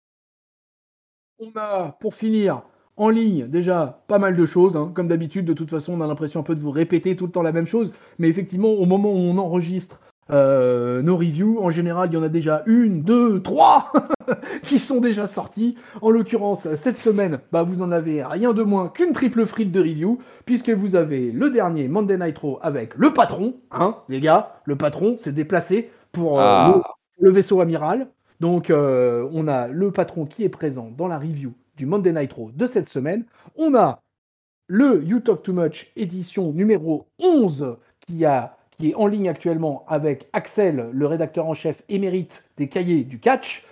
On a, pour finir, en ligne, déjà, pas mal de choses. Hein. Comme d'habitude, de toute façon, on a l'impression un peu de vous répéter tout le temps la même chose. Mais effectivement, au moment où on enregistre nos reviews, en général, il y en a déjà 1, 2, 3 qui sont déjà sortis. En l'occurrence, cette semaine, bah, vous en avez rien de moins qu'une triple frite de review, puisque vous avez le dernier Monday Night Raw avec le patron. Hein, les gars, le patron s'est déplacé pour le vaisseau amiral. Donc, on a le patron qui est présent dans la review du Monday Night Raw de cette semaine. On a le You Talk Too Much édition numéro 11 qui est en ligne actuellement avec Axel, le rédacteur en chef émérite des cahiers du catch.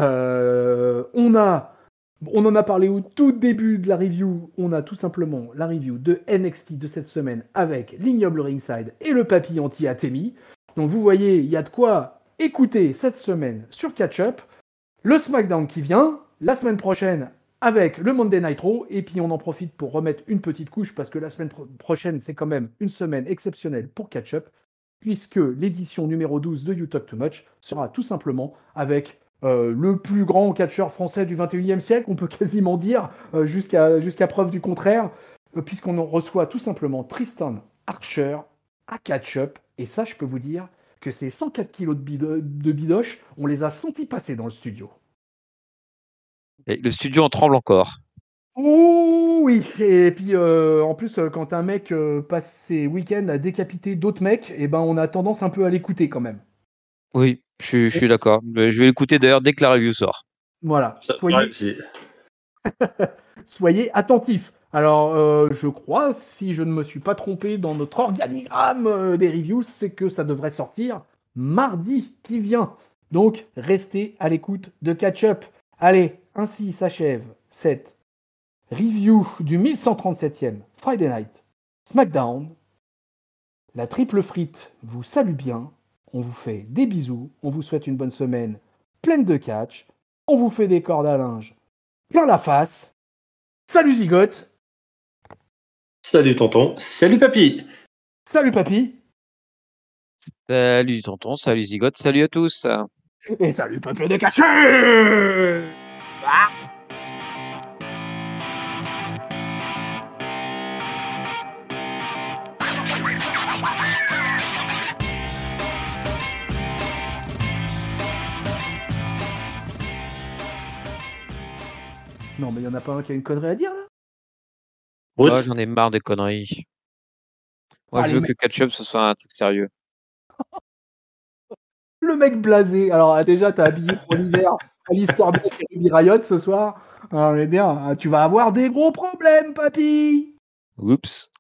On en a parlé au tout début de la review. On a tout simplement la review de NXT de cette semaine avec l'ignoble Ringside et le papy anti-Atemi. Donc, vous voyez, il y a de quoi écoutez cette semaine sur Catch Up, le SmackDown qui vient, la semaine prochaine avec le Monday Night Raw, et puis on en profite pour remettre une petite couche parce que la semaine prochaine c'est quand même une semaine exceptionnelle pour Catch Up, puisque l'édition numéro 12 de You Talk Too Much sera tout simplement avec le plus grand catcheur français du 21e siècle, on peut quasiment dire, jusqu'à preuve du contraire, puisqu'on reçoit tout simplement Tristan Archer à Catch Up, et ça je peux vous dire que ces 104 kilos de bidoche, on les a sentis passer dans le studio. Et le studio en tremble encore. Oh oui, et puis en plus, quand un mec passe ses week-ends à décapiter d'autres mecs, eh ben, on a tendance un peu à l'écouter quand même. Oui, je suis d'accord. Je vais l'écouter d'ailleurs dès que la review sort. Voilà, Ça, soyez attentifs. Alors, je crois, si je ne me suis pas trompé dans notre organigramme des reviews, c'est que ça devrait sortir mardi qui vient. Donc, restez à l'écoute de Catch Up. Allez, ainsi s'achève cette review du 1137e Friday Night SmackDown. La triple frite vous salue bien. On vous fait des bisous. On vous souhaite une bonne semaine pleine de catch. On vous fait des cordes à linge plein la face. Salut Zigote. Salut tonton. Salut papy. Salut papy. Salut tonton, salut Zigote, salut à tous. Et salut peuple de catcheurs. Non, mais il n'y en a pas un qui a une connerie à dire là? Moi, j'en ai marre des conneries. Moi, je veux que Catch Up ce soit un truc sérieux. Le mec blasé. Alors, déjà, t'as habillé pour l'hiver à l'histoire de Ruby Riot ce soir. Alors, je vais dire, tu vas avoir des gros problèmes, papy. Oups.